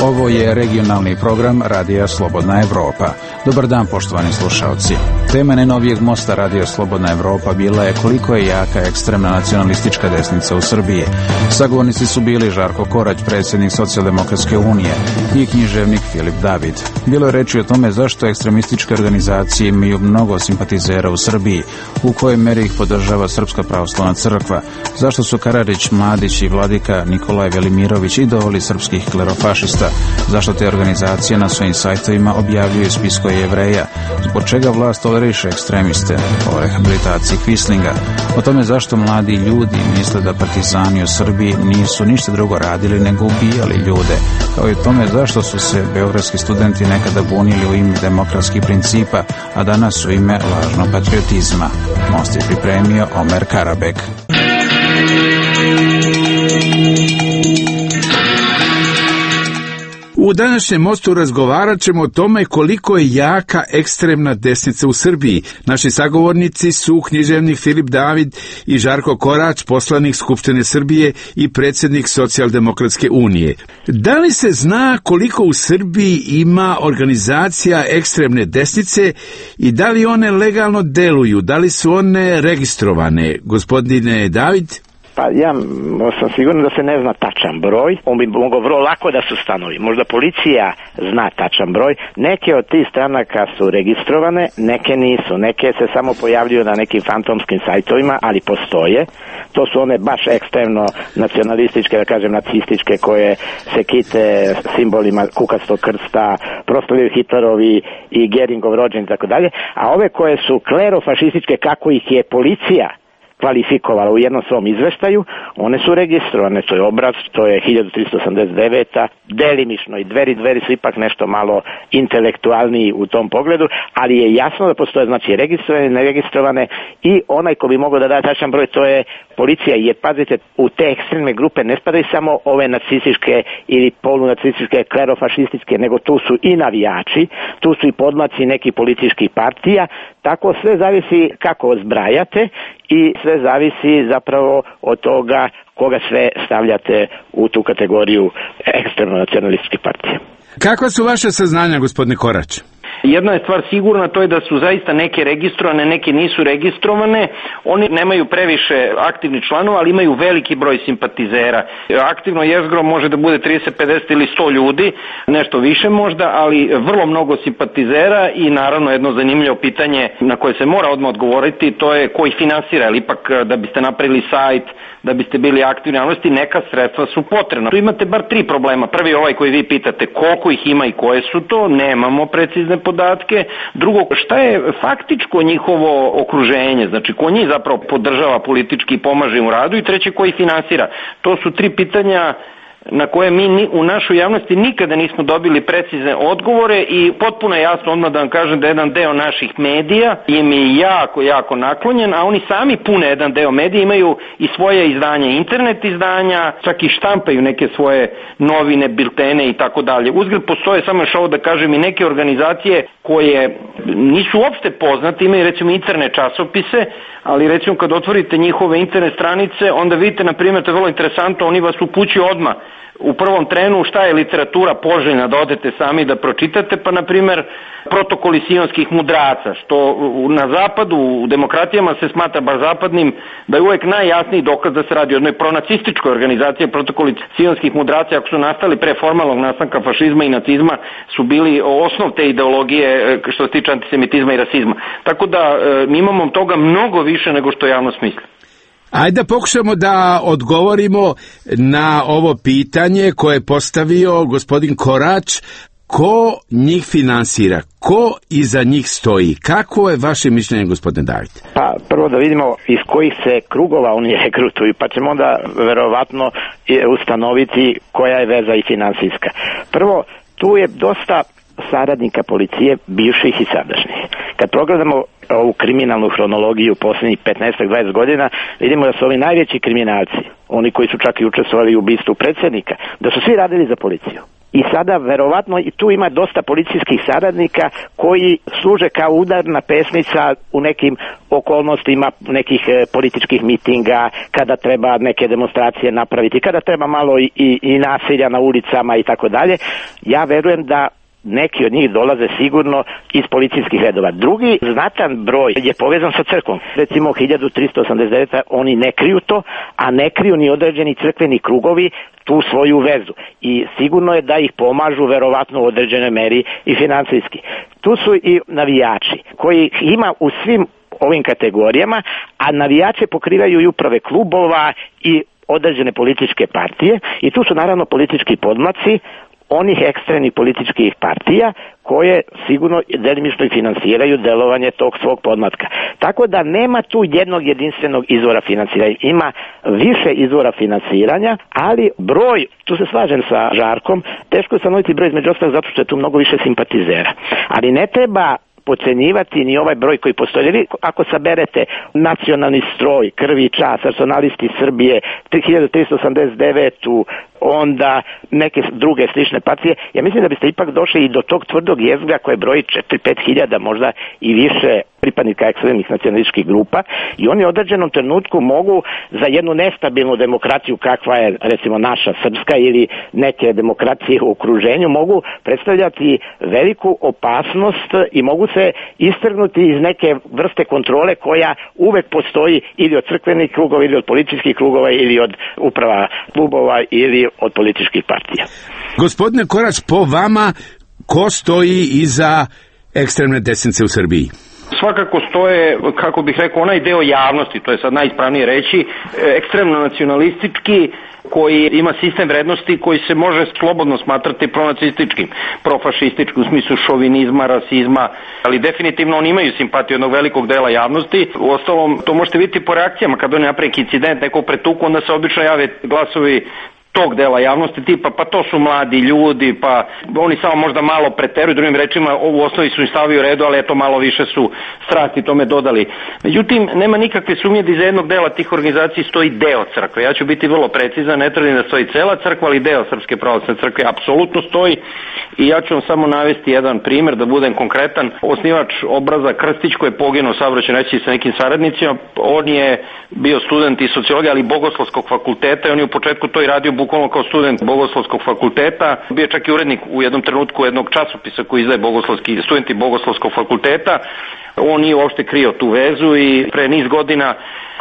Ovo je regionalni program Radija Slobodna Evropa. Dobar dan, poštovani slušalci. Tema najnovijeg mosta Radija Slobodna Evropa bila je koliko je jaka ekstremna nacionalistička desnica u Srbiji. Sagovornici su bili Žarko Korać, predsjednik Socijaldemokratske unije, i književnik Filip David. Bilo je reči o tome zašto ekstremističke organizacije imaju mnogo simpatizera u Srbiji, u kojoj meri ih podržava Srpska pravoslavna crkva, zašto su Karadžić, Mladić i vladika Nikolaj Velimirović idoli srpskih klerofašista, zašto te organizacije na svojim sajtovima objavljuju spiskove Jevreja, zbog čega vlast toleriše ekstremiste, o rehabilitaciji Kvislinga, o tome zašto mladi ljudi misle da partizani u Srbiji nisu ništa drugo radili nego ubijali ljude, kao i o tome zašto su se beogradski studenti nekada bunili u ime demokratskih principa, a danas u ime lažnog patriotizma. Most je pripremio Omer Karabek. U današnjem mostu razgovarat ćemo o tome koliko je jaka ekstremna desnica u Srbiji. Naši sagovornici su književnik Filip David i Žarko Korać, poslanik Skupštine Srbije i predsjednik Socijaldemokratske unije. Da li se zna koliko u Srbiji ima organizacija ekstremne desnice i da li one legalno deluju, da li su one registrovane? Gospodine David? Pa ja sam siguran da se ne zna tačan broj, on bi mogao vrlo lako da se ustanovi. Možda policija zna tačan broj, neke od tih stranaka su registrovane, neke nisu, neke se samo pojavljuju na nekim fantomskim sajtovima, ali postoje. To su one baš ekstremno nacionalističke, da kažem nacističke, koje se kite simbolima kukastog krsta, proslavljaju Hitlerovi i Geringov rođen i tako dalje, a ove koje su klerofašističke, kako ih je policija kvalifikovala u jednom svom izveštaju, one su registrovane, to je Obraz, to je 1389. Delimično i Dveri su ipak nešto malo intelektualniji u tom pogledu, ali je jasno da postoje, znači, registrovane i neregistrovane, i onaj ko bi mogao da da tačan broj, to je policija, jer pazite, u te ekstremne grupe ne spadaju samo ove nacističke ili polunacističke, klerofašističke, nego tu su i navijači, tu su i podmlaci nekih političkih partija, tako sve zavisi kako zbrajate i sve zavisi zapravo od toga koga sve stavljate u tu kategoriju ekstremno nacionalističkih partija. Kakva su vaše saznanja, gospodine Korać? Jedna je stvar sigurna, to je da su zaista neke registrovane, neke nisu registrovane. Oni nemaju previše aktivnih članova, ali imaju veliki broj simpatizera. Aktivno jezgro može da bude 30, 50 ili 100 ljudi, nešto više možda, ali vrlo mnogo simpatizera i naravno jedno zanimljivo pitanje na koje se mora odmah odgovoriti, to je ko ih finansira, jer ipak da biste napravili sajt, da biste bili aktivni javnosti, neka sredstva su potrebna. Tu imate bar 3 problema. Prvi je ovaj koji vi pitate, koliko ih ima i koje su to, nemamo precizne podatke. Drugo, šta je faktičko njihovo okruženje, znači ko njih zapravo podržava politički i pomaže im u radu, i treće, ko ih finansira. To su 3 pitanja na koje mi u našoj javnosti nikada nismo dobili precizne odgovore, i potpuno je jasno odmah da vam kažem da jedan deo naših medija im je jako naklonjen, a oni sami pune jedan deo medija, imaju i svoje izdanja, internet izdanja, čak i štampaju neke svoje novine, biltene i tako dalje. Uzgled postoje, samo još ovo da kažem, i neke organizacije koje nisu uopšte poznate, imaju recimo interne časopise, ali recimo kad otvorite njihove internet stranice, onda vidite, na primjer, to je vrlo interesantno, oni vas upućuju odmah u prvom trenu šta je literatura poželjna da odete sami da pročitate, pa na primjer protokoli sionskih mudraca, što na zapadu, u demokratijama se smatra baš zapadnim, da je uvek najjasniji dokaz da se radi o jednoj pronacističkoj organizaciji. Protokoli sionskih mudraca, ako su nastali pre formalnog nastanka fašizma i nacizma, su bili osnov te ideologije što se tiče antisemitizma i rasizma. Tako da mi imamo toga mnogo više nego što javnost misli. Ajde da pokušamo da odgovorimo na ovo pitanje koje je postavio gospodin Korać. Ko njih finansira? Ko iza njih stoji? Kako je vaše mišljenje, gospodine David? Pa prvo da vidimo iz kojih se krugova oni regrutuju, pa ćemo onda verovatno ustanoviti koja je veza i finansijska. Prvo, tu je dosta saradnika policije, bivših i sadašnjih. Kad pogledamo ovu kriminalnu hronologiju posljednjih 15-20 godina, vidimo da su ovi najveći kriminalci, oni koji su čak i učestvovali u ubistvu predsjednika, da su svi radili za policiju. I sada verovatno i tu ima dosta policijskih saradnika koji služe kao udarna pesmica u nekim okolnostima nekih političkih mitinga, kada treba neke demonstracije napraviti, kada treba malo i nasilja na ulicama i tako dalje. Ja verujem da neki od njih dolaze sigurno iz policijskih redova. Drugi znatan broj je povezan sa crkvom. Recimo 1389. oni ne kriju to, a ne kriju ni određeni crkveni krugovi tu svoju vezu. I sigurno je da ih pomažu verovatno u određenoj meri i financijski. Tu su i navijači koji ima u svim ovim kategorijama, a navijače pokrivaju i uprave klubova i određene političke partije i tu su naravno politički podmlaci onih ekstremnih političkih partija koje sigurno delimično i finansiraju delovanje tog svog podmlatka. Tako da nema tu jednog jedinstvenog izvora finansiranja. Ima više izvora finansiranja, ali broj, tu se slažem sa Žarkom, teško je stanoviti broj između ostalog zato što je tu mnogo više simpatizera. Ali ne treba podcenjivati ni ovaj broj koji postoji. Ako saberete nacionalni stroj, Krvi i čast, Nacionalisti Srbije, 1389, onda neke druge slične partije, ja mislim da biste ipak došli i do tog tvrdog jezgra koje broji 4-5 hiljada, možda i više pripadnika ekstremnih nacionalističkih grupa i oni u određenom trenutku mogu za jednu nestabilnu demokraciju kakva je recimo naša srpska ili neke demokracije u okruženju mogu predstavljati veliku opasnost i mogu se istrgnuti iz neke vrste kontrole koja uvek postoji ili od crkvenih krugova ili od političkih krugova ili od uprava klubova ili od političkih partija. Gospodine Korać, po vama ko stoji iza ekstremne desnice u Srbiji? Svakako stoje, kako bih rekao, onaj deo javnosti, to je sad najispravnije reći, ekstremno nacionalistički, koji ima sistem vrednosti koji se može slobodno smatrati pronacističkim, profašističkim u smislu šovinizma, rasizma, ali definitivno oni imaju simpatiju jednog velikog dela javnosti. Uostalom, to možete vidjeti po reakcijama, kad oni napravi incident, neko pretuku, onda se obično jave glasovi tog dela javnosti tipa pa to su mladi ljudi, pa oni samo možda malo preteruju, drugim rečima u osnovi su im stavili u redu, ali eto malo više su strasti tome dodali. Međutim, nema nikakve sumnje da iza jednog dela tih organizacija stoji deo crkve. Ja ću biti vrlo precizan, ne tvrdim da stoji cela crkva, ali deo Srpske pravoslavne crkve apsolutno stoji i ja ću vam samo navesti jedan primer da budem konkretan. Osnivač obraza Krstić koji je poginuo saobraćajnoj nesreći sa nekim saradnicima, on je bio student i sociologije, ali i Bogoslovskog fakulteta i on je u početku to i radio bukvalno kao student Bogoslovskog fakulteta. Bio je čak i urednik u jednom trenutku jednog časopisa koji izdaje studenti Bogoslovskog fakulteta. On nije uopšte krio tu vezu i pre niz godina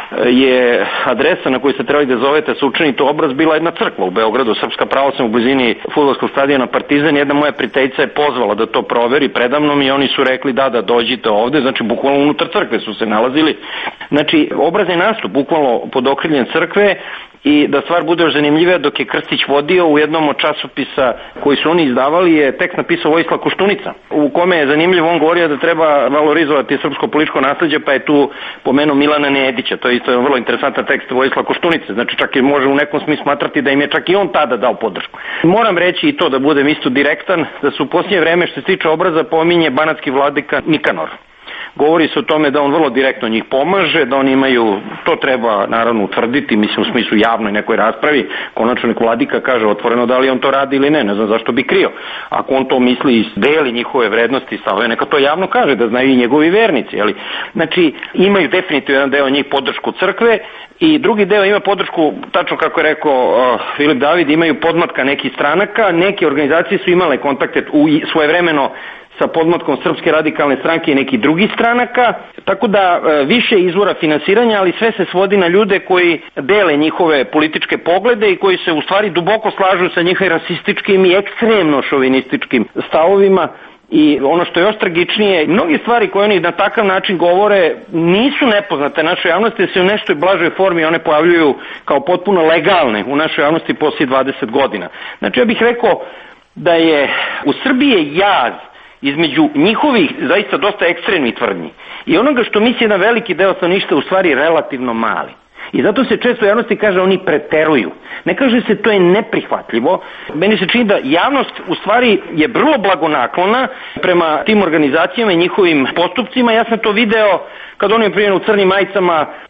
je adresa na koju ste trebali da zovete sa učiniti obraz bila jedna crkva u Beogradu, Srpska pravoslavna u blizini fudbalskog stadiona Partizan. Jedna moja prijateljica je pozvala da to proveri predamnom i oni su rekli da dođite ovde, znači bukvalno unutar crkve su se nalazili. Znači obraz je nastup bukvalno pod okriljem crkve. I da stvar bude još zanimljivija, dok je Krstić vodio u jednom od časopisa koji su oni izdavali je tekst napisao Vojislav Koštunica, u kome je zanimljivo, on govorio da treba valorizovati srpsko političko nasleđe, pa je tu pomenuo Milana Nedića. To je isto vrlo interesantan tekst Vojislav Koštunice, znači čak i može u nekom smislu smatrati da im je čak i on tada dao podršku. Moram reći i to da budem isto direktan, da su u posljednje vreme što se tiče obraza pominje banatski vladika Nikanor. Govori se o tome da on vrlo direktno njih pomaže, da oni imaju, to treba naravno utvrditi, mislim u smislu javnoj nekoj raspravi, konačno nek vladika kaže otvoreno da li on to radi ili ne znam zašto bi krio. Ako on to misli i deli njihove vrednosti i stavove, neka to javno kaže, da znaju i njegovi vernici. Ali, znači, imaju definitivno jedan deo njih podršku crkve i drugi deo ima podršku, tačno kako je rekao Filip David, imaju podmlatka nekih stranaka, neke organizacije su imale kontakte svojevremeno sa podmlatkom Srpske radikalne stranke i nekih drugih stranaka, tako da više izvora finansiranja, ali sve se svodi na ljude koji dele njihove političke poglede i koji se u stvari duboko slažu sa njihovim rasističkim i ekstremno šovinističkim stavovima. I ono što je još tragičnije, mnogi stvari koje oni na takav način govore nisu nepoznate našoj javnosti, da se u nešto blažoj formi one pojavljuju kao potpuno legalne u našoj javnosti poslije 20 godina. Znači ja bih rekao da je u Srbiji jaz između njihovih zaista dosta ekstremnih tvrdnji i onoga što misli jedan veliki deo stanovništva u stvari relativno mali. I zato se često u javnosti kaže oni preteruju. Ne kaže se to je neprihvatljivo. Meni se čini da javnost u stvari je vrlo blagonaklona prema tim organizacijama i njihovim postupcima. Ja sam to video kad oni primjer u crnim majicama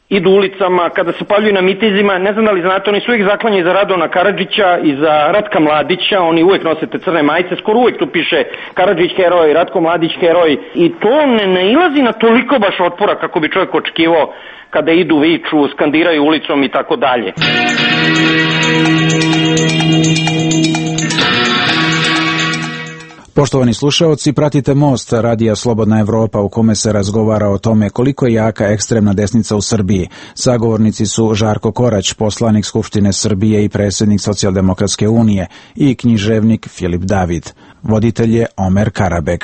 idu ulicama, kada se pojavljuju na mitizima, ne znam da li znate, oni su uvijek zaklanjeni za Radovana Karadžića i za Ratka Mladića, oni uvijek nose te crne majice, skoro uvijek tu piše Karadžić heroj, Ratko Mladić heroj, i to ne nailazi na toliko baš otpora kako bi čovjek očekivao kada idu, viču, skandiraju ulicom i tako dalje. Poštovani slušaoci, pratite Most Radija Slobodna Evropa u kome se razgovara o tome koliko je jaka ekstremna desnica u Srbiji. Sagovornici su Žarko Korać, poslanik Skupštine Srbije i predsjednik Socijaldemokratske unije, i književnik Filip David. Voditelj je Omer Karabek.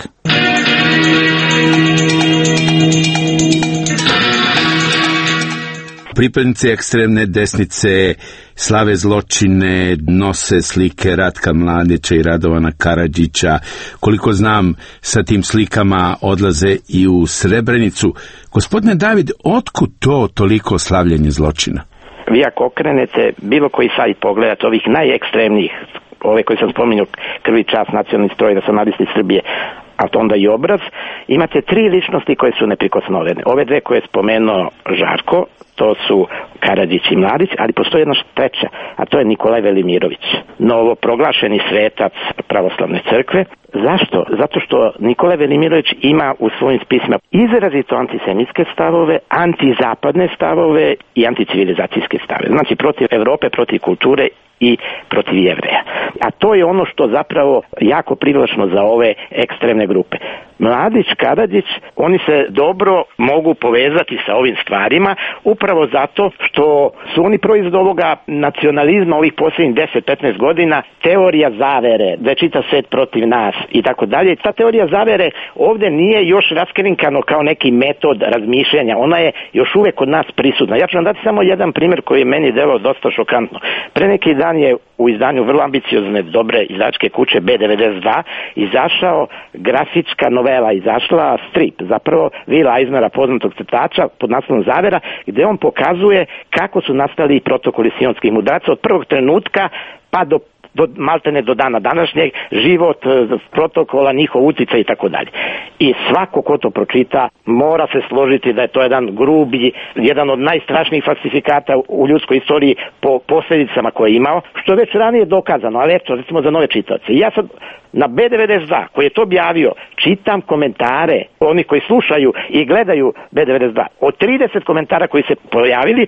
Pripadnici ekstremne desnice slave zločine, nose slike Ratka Mladića i Radovana Karadžića. Koliko znam, sa tim slikama odlaze i u Srebrenicu. Gospodine David, otkud to toliko slavljenje zločina? Vi ako okrenete bilo koji sajt pogledate ovih najekstremnijih, ove koji sam spominjao, Krvi, čast, Nacionalni stroj, Nacionalisti Srbije, a to onda i Obraz, imate 3 ličnosti koje su neprikosnovene. Ove 2 koje je spomenuo Žarko, to su Karadžić i Mladić, ali postoji jedna treća, a to je Nikolaj Velimirović, novoproglašeni svetac pravoslavne crkve. Zašto? Zato što Nikolaj Velimirović ima u svojim spisima izrazito antisemitske stavove, antizapadne stavove i anticivilizacijske stavove. Znači protiv Evrope, protiv kulture i protiv Jevreja. A to je ono što zapravo jako privlačno za ove ekstremne grupe. Mladić, Karadžić, oni se dobro mogu povezati sa ovim stvarima upravo zato što su oni proizvod ovoga nacionalizma ovih posljednjih 10-15 godina, teorija zavere, da je čitav svet protiv nas i tako dalje. Ta teorija zavere ovdje nije još raskrinkano kao neki metod razmišljanja, ona je još uvijek kod nas prisutna. Ja ću vam dati samo jedan primjer koji je meni delao dosta šokantno. Pre neki dan je u izdanju vrlo ambiciozne, dobre izdavačke kuće B92 izašao grafička novela, izašla strip, zapravo Vila Eisnera, poznatog crtača pod naslovom Zavera, gdje on pokazuje kako su nastali protokoli sionskih mudraca od prvog trenutka pa do maltene do dana današnjeg, život protokola, njihov utjecaj i tako dalje. I svako ko to pročita mora se složiti da je to jedan grubi, jedan od najstrašnijih falsifikata u ljudskoj istoriji po posljedicama koje je imao, što je već ranije dokazano, ali eto, recimo za nove čitaoce. Ja sad na B92 koji je to objavio čitam komentare, oni koji slušaju i gledaju B92. Od 30 komentara koji se pojavili,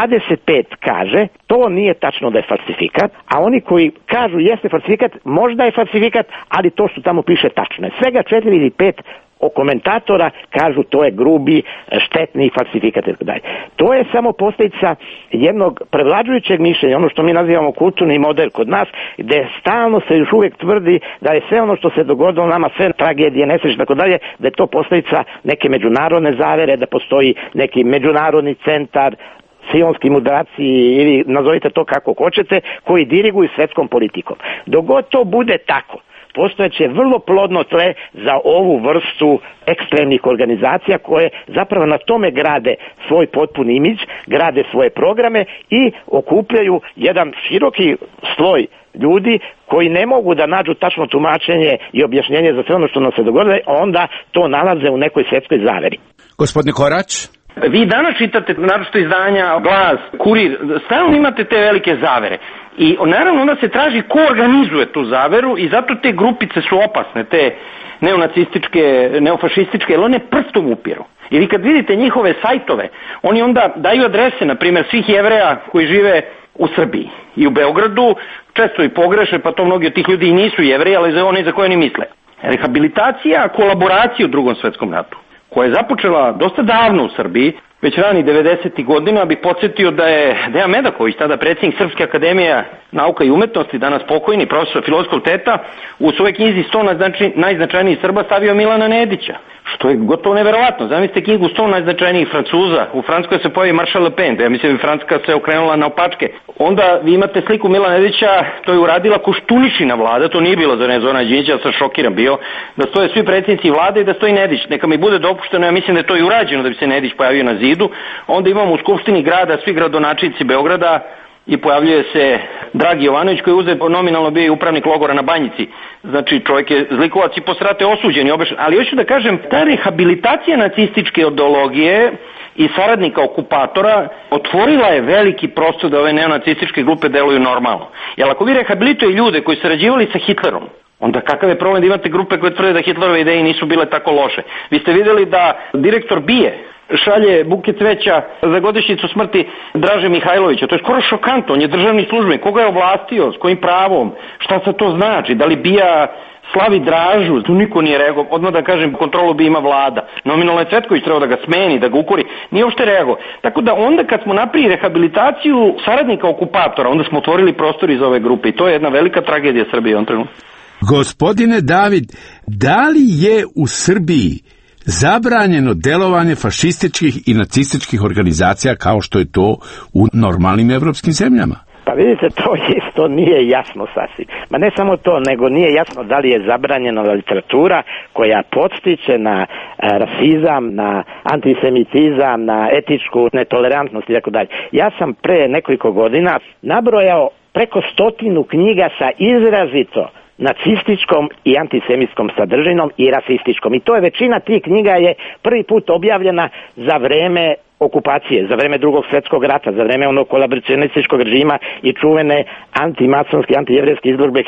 25 kaže to nije tačno da je falsifikat, a oni koji kažu jeste falsifikat, možda je falsifikat, ali to što tamo piše tačno je. Svega 4 ili 5 komentatora kažu to je grubi, štetni falsifikat i tako dalje. To je samo posljedica jednog prevlađujućeg mišljenja, ono što mi nazivamo kulturni model kod nas, gdje stalno se još uvijek tvrdi da je sve ono što se dogodilo nama, sve tragedije, nesreće i tako dalje, da je to posljedica neke međunarodne zavere, da postoji neki međunarodni centar, sionski mudraci ili nazovite to kako hoćete, koji diriguju svjetskom politikom. Dok god to bude tako, postojeće vrlo plodno tle za ovu vrstu ekstremnih organizacija koje zapravo na tome grade svoj potpuni imidž, grade svoje programe i okupljaju jedan široki sloj ljudi koji ne mogu da nađu tačno tumačenje i objašnjenje za sve ono što nam se dogodilo, onda to nalaze u nekoj svjetskoj zaveri. Gospodine Korać? Vi danas čitate naročito izdanja Glas, Kurir, stalno imate te velike zavere. I naravno onda se traži ko organizuje tu zaveru i zato te grupice su opasne, te neonacističke, neofašističke, jer one prstom upiru. I vi kad vidite njihove sajtove, oni onda daju adrese, na primjer, svih Jevreja koji žive u Srbiji i u Beogradu, često i pogreše, pa to mnogi od tih ljudi i nisu Jevreji, ali za one za koje oni misle. Rehabilitacija, kolaboracija u Drugom svjetskom ratu, koja je započela dosta davno u Srbiji, već rani 90. godina, bih podsjetio da je Dejan Medaković, tada predsjednik Srpske akademije nauka i umetnosti, danas pokojni profesor filozofskog fakulteta, u svojoj knjizi 100 najznačajnijih Srba stavio Milana Nedića, što je gotovo neverovatno. Zamislite knjigu 100 najznačajnijih Francuza, u Francuskoj se pojavi Maršal Le Pen, ja mislim Francuska se okrenula na opačke. Onda vi imate sliku Milana Nedića, to je uradila Koštuničina vlada, to nije bilo za Zorana Đinđića, ja sam šokiran bio, da stoje svi predsjednici vlade i da stoji Nedić. Neka mi bude dopušteno, ja mislim da je to i urađeno da bi se Nedić pojavio na zidu. Onda imamo u Skupštini grada svi gradonačelnici Beograda i pojavljuje se Dragi Jovanović koji je uzeo nominalno bio i upravnik logora na Banjici. Znači čovjek je zlikovac i posle rata osuđen i obešen. Ali hoću da kažem, ta rehabilitacija nacističke ideologije i saradnika okupatora otvorila je veliki prostor da ove neonacističke grupe deluju normalno. Jer ako vi rehabilituje ljude koji su sarađivali sa Hitlerom, onda kakav je problem da imate grupe koje tvrde da Hitlerove ideje nisu bile tako loše? Vi ste vidjeli da direktor BIA šalje buke cveća za godišnjicu smrti Draže Mihajlovića. To je skoro šokantno. On je državni službenik. Koga je ovlastio? S kojim pravom? Šta se to znači? Da li BIA slavi Dražu? Tu niko nije reagovao. Odmah da kažem, kontrolu BIA ima vlada. Nominalno je Cvetković trebao da ga smeni, da ga ukori. Nije uopšte reagovao. Tako da onda kad smo napravili rehabilitaciju saradnika okupatora, onda smo otvorili prostor iz ove grupe. I to je jedna velika tragedija Srbije u ovom trenutku. Gospodine David, da li je u Srbiji zabranjeno delovanje fašističkih i nacističkih organizacija kao što je to u normalnim evropskim zemljama? Pa vidite, to isto nije jasno sasvim. Ma ne samo to, nego nije jasno da li je zabranjena literatura koja podstiče na rasizam, na antisemitizam, na etičku netolerantnost i tako dalje. Ja sam pre nekoliko godina nabrojao preko 100 knjiga sa izrazito nacističkom i antisemitskom sadržinom i rasističkom. I to je većina tih knjiga je prvi put objavljena za vreme okupacije, za vreme Drugog svjetskog rata, za vreme onog kolaboracionističkog režima i čuvene antimasonske, antijevrijske izložbe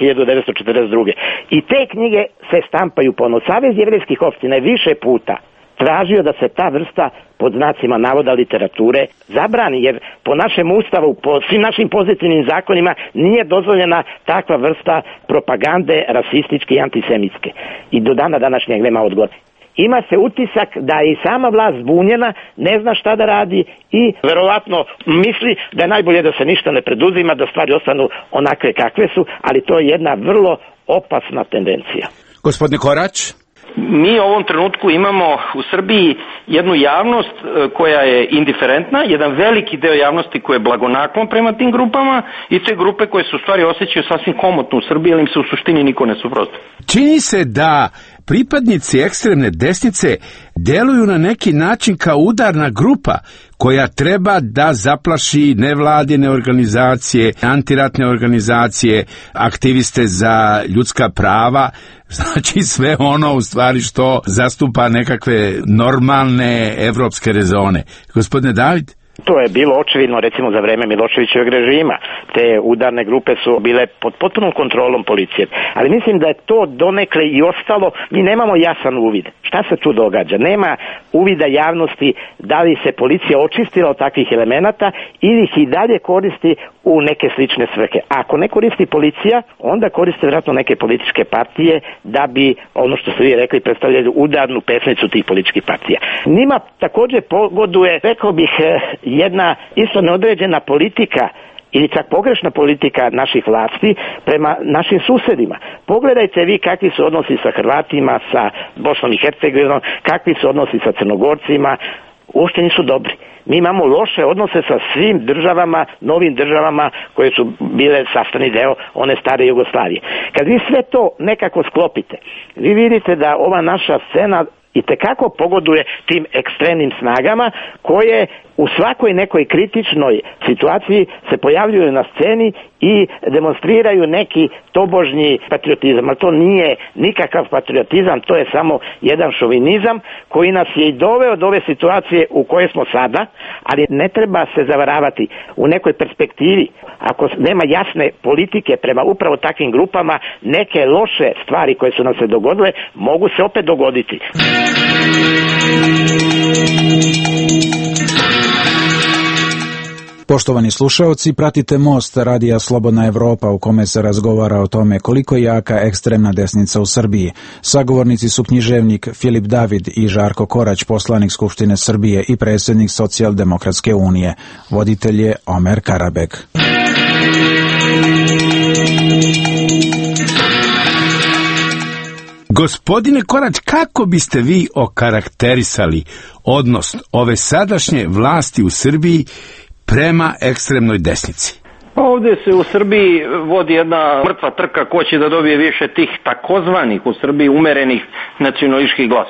1942. I te knjige se štampaju ponovno. Savez jevrejskih opština je više puta tražio da se ta vrsta pod znacima navoda literature zabrani, jer po našem ustavu, po svim našim pozitivnim zakonima nije dozvoljena takva vrsta propagande rasističke i antisemitske. I do dana današnjeg nema odgovor. Ima se utisak da je i sama vlast zbunjena, ne zna šta da radi i verovatno misli da je najbolje da se ništa ne preduzima, da stvari ostanu onakve kakve su, ali to je jedna vrlo opasna tendencija. Gospodine Korać? Mi u ovom trenutku imamo u Srbiji jednu javnost koja je indiferentna, jedan veliki deo javnosti koji je blagonaklon prema tim grupama i te grupe koje se u stvari osjećaju sasvim komotno u Srbiji, ali im se u suštini niko ne suprotstavlja. Čini se da pripadnici ekstremne desnice deluju na neki način kao udarna grupa koja treba da zaplaši nevladine organizacije, antiratne organizacije, aktiviste za ljudska prava, znači sve ono u stvari što zastupa nekakve normalne evropske rezone. Gospodine David? To je bilo očevidno recimo za vreme Miloševićevog režima. Te udarne grupe su bile pod potpunom kontrolom policije. Ali mislim da je to donekle i ostalo. Mi nemamo jasan uvid. Šta se tu događa? Nema uvida javnosti da li se policija očistila od takvih elemenata ili ih i dalje koristi u neke slične svrhe. Ako ne koristi policija, onda koriste vjerojatno neke političke partije da bi, ono što ste vi rekli, predstavljali udarnu pesnicu tih političkih partija. Njima također pogoduje, rekao bih, jedna isto neodređena politika ili čak pogrešna politika naših vlasti prema našim susedima. Pogledajte vi kakvi su odnosi sa Hrvatima, sa Bosnom i Hercegovinom, kakvi su odnosi sa Crnogorcima, uopšte nisu dobri. Mi imamo loše odnose sa svim državama, novim državama koje su bile sastavni deo one stare Jugoslavije. Kad vi sve to nekako sklopite, vi vidite da ova naša scena itekako pogoduje tim ekstremnim snagama koje u svakoj nekoj kritičnoj situaciji se pojavljuju na sceni i demonstriraju neki tobožnji patriotizam. Ali to nije nikakav patriotizam, to je samo jedan šovinizam koji nas je i doveo do ove situacije u kojoj smo sada, ali ne treba se zavaravati u nekoj perspektivi. Ako nema jasne politike prema upravo takvim grupama, neke loše stvari koje su nam se dogodile mogu se opet dogoditi. Poštovani slušaoci, pratite Most Radija Slobodna Evropa u kome se razgovara o tome koliko je jaka ekstremna desnica u Srbiji. Sagovornici su književnik Filip David i Žarko Korać, poslanik Skupštine Srbije i predsjednik Socijaldemokratske unije. Voditelj je Omer Karabek. Gospodine Korać, kako biste vi okarakterisali odnos ove sadašnje vlasti u Srbiji prema ekstremnoj desnici? Ovdje se u Srbiji vodi jedna mrtva trka ko će da dobije više tih takozvanih u Srbiji umerenih nacionalističkih glasova.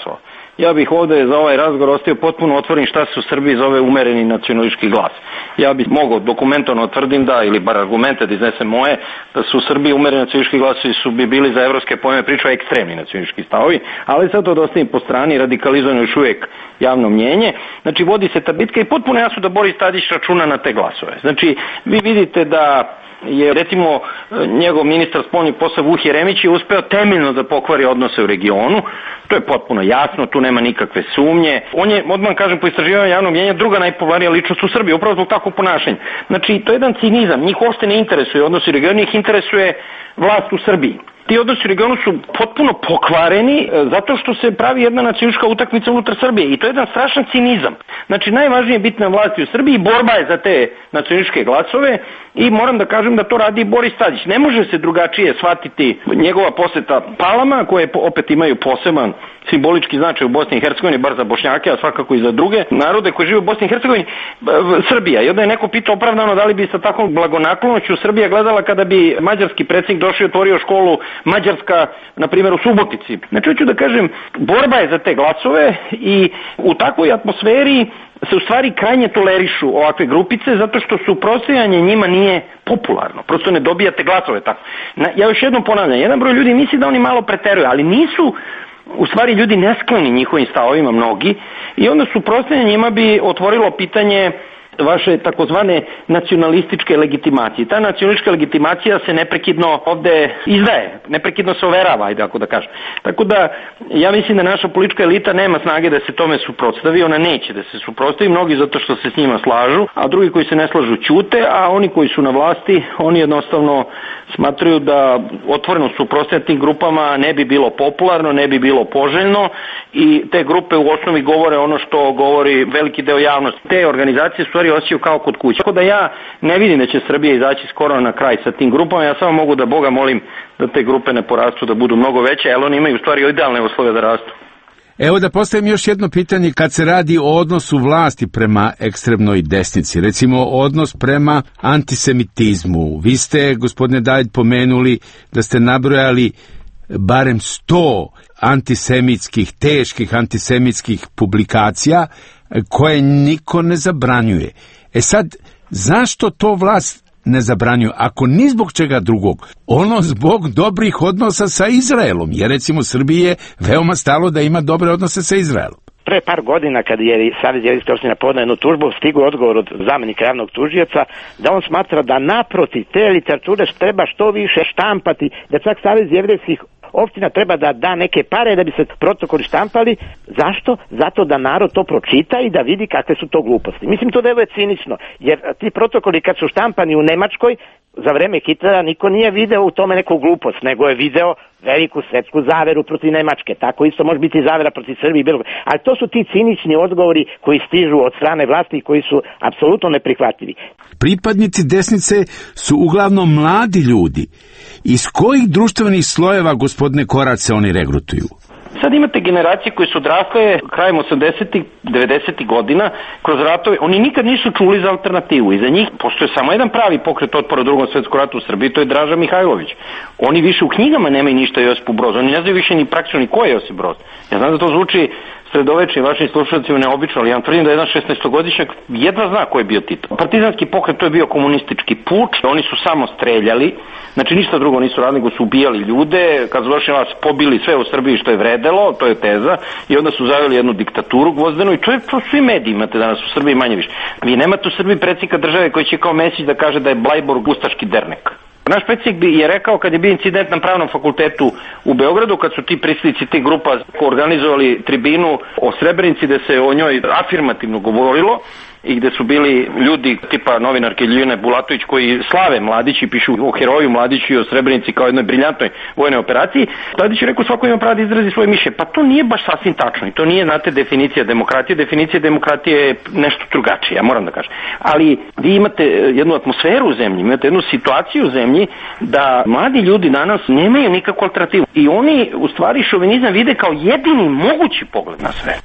ja bih ovde za ovaj razgovor ostavio potpuno otvoren šta se u Srbiji zove umereni nacionalistički glas. Ja bih mogao dokumentovano tvrdim da, ili bar argumente da iznesem moje, da su u Srbiji umereni nacionalistički glasovi bi bili za evropske pojme pričao ekstremni nacionalistički stavovi, ali sad to da ostavim po strani, radikalizovano još uvijek javno mnjenje. Znači vodi se ta bitka i potpuno jasno da Boris Tadić računa na te glasove. Znači vi vidite da je recimo njegov ministar spoljnih poslova Vuk Jeremić je uspeo temeljno da pokvari odnose u regionu, to je potpuno jasno, tu nema nikakve sumnje. On je, odmah kažem, po istraživanju javnog mnjenja druga najpopularnija ličnost u Srbiji, upravo zbog takvog ponašanja. Znači to je jedan cinizam, njih uopšte ne interesuje odnosi u regionu, njih interesuje vlast u Srbiji. Ti odnosi u regionu su potpuno pokvareni zato što se pravi jedna nacionalistička utakmica unutar Srbije i to je jedan strašan cinizam. Znači najvažnije je biti na vlasti u Srbiji, borba je za te nacionalističke glasove i moram da kažem da to radi Boris Tadić. Ne može se drugačije shvatiti njegova poseta Palama, koje opet imaju poseban simbolički značaj u Bosni i Hercegovini, bar za Bošnjake, a svakako i za druge narode koji žive u Bosni i Hercegovini, Srbija. I onda je neko pitao opravdano da li bi sa takvom blagonaklonošću Srbija gledala kada bi mađarski predsjednik došao i otvorio školu Mađarska, na primjer u Subotici. Znači, hoću da kažem, borba je za te glasove i u takvoj atmosferi se u stvari krajnje tolerišu ovakve grupice zato što suprotstavljanje njima nije popularno. Prosto ne dobijate glasove tako. Ja još jednom ponavljam, jedan broj ljudi misli da oni malo preteruju, ali nisu u stvari ljudi neskloni njihovim stavovima mnogi i onda suprotstavljanje njima bi otvorilo pitanje vaše takozvane nacionalističke legitimacije. Ta nacionalistička legitimacija se neprekidno ovde izdaje, neprekidno se overava, ajde ako da kažem. Tako da ja mislim da naša politička elita nema snage da se tome suprotstavi, ona neće da se suprotstavi, mnogi zato što se s njima slažu, a drugi koji se ne slažu ćute, a oni koji su na vlasti, oni jednostavno smatraju da otvoreno suprotstavljanje tim grupama ne bi bilo popularno, ne bi bilo poželjno i te grupe u osnovi govore ono što govori veliki deo javnosti. Te organizacije stvari osjećaju kao kod kuće. Tako da ja ne vidim da će Srbija izaći skoro na kraj sa tim grupama, ja samo mogu da Boga molim da te grupe ne porastu, da budu mnogo veće, ali oni imaju u stvari idealne uslove da rastu. Evo da postavim još jedno pitanje kad se radi o odnosu vlasti prema ekstremnoj desnici, recimo odnos prema antisemitizmu. Vi ste, gospodine David, pomenuli da ste nabrojali barem 100 antisemitskih, teških antisemitskih publikacija koje niko ne zabranjuje. Sad, zašto to vlast ne zabranjuju, ako ni zbog čega drugog? Ono zbog dobrih odnosa sa Izraelom, jer recimo Srbiji je veoma stalo da ima dobre odnose sa Izraelom. Pre par godina, kad je Savez jevrijskih opština podneo jednu tužbu, stigao odgovor od zamenika javnog tužioca da on smatra da naprotiv te literature treba što više štampati, da čak Savez jevrijskih opština treba da da neke pare da bi se protokoli štampali. Zašto? Zato da narod to pročita i da vidi kakve su to gluposti. Mislim, to deluje cinično, jer ti protokoli kad su štampani u Nemačkoj, za vreme Hitlera niko nije video u tome neku glupost, nego je video veliku svetsku zaveru protiv Nemačke. Tako isto može biti zavera protiv Srbije. Ali to su ti cinični odgovori koji stižu od strane vlasti i koji su apsolutno neprihvatljivi. Pripadnici desnice su uglavnom mladi ljudi. Iz kojih društvenih slojeva, gospodine Korać, se oni regrutuju? Sad imate generacije koje su odrasle krajem 80-ih, 90-ih godina kroz ratove, oni nikad nisu čuli za alternativu i za njih postoje samo jedan pravi pokret otpora u Drugom svetskom ratu u Srbiji, to je Draža Mihajlović. Oni više u knjigama nemaju ništa o Josipu Brozu, oni ne znaju više ni praktično ni ko je Josip Broz. Ja znam da to zvuči sredovečni vašim slušalcima neobično, ali ja vam tvrdim da jedan 16-godišnjak jedva zna ko je bio Tito. Partizanski pokret, to je bio komunistički puč, oni su samo streljali, znači ništa drugo nisu radili, nego su ubijali ljude, kad završili vas pobili sve u Srbiji što je vredelo, to je teza, i onda su zaveli jednu diktaturu gvozdenu i to svi mediji imate danas u Srbiji manje više. Vi nemate u Srbiji predsjednika države koji će kao Mesić da kaže da je Blajburg ustaški dernek. Naš predsjednik je rekao kad je bio incident na Pravnom fakultetu u Beogradu, kad su ti predstavnici tih grupa organizovali tribinu o Srebrenici, da se o njoj afirmativno govorilo i gde su bili ljudi tipa novinarke Ljiljane Bulatović koji slave Mladić i pišu o heroju Mladiću i o Srebrenici kao jednoj briljantnoj vojnoj operaciji. Mladić je rekao svako ima pravo da izrazi svoje mišljenje. Pa to nije baš sasvim tačno i to nije, znate, definicija demokratije. Definicija demokratije je nešto drugačije, ja moram da kažem. Ali vi imate jednu atmosferu u zemlji, imate jednu situaciju u zemlji da mladi ljudi danas nemaju nikakvu alternativu i oni u stvari šovinizam vide kao jedini mogući pogled na sve.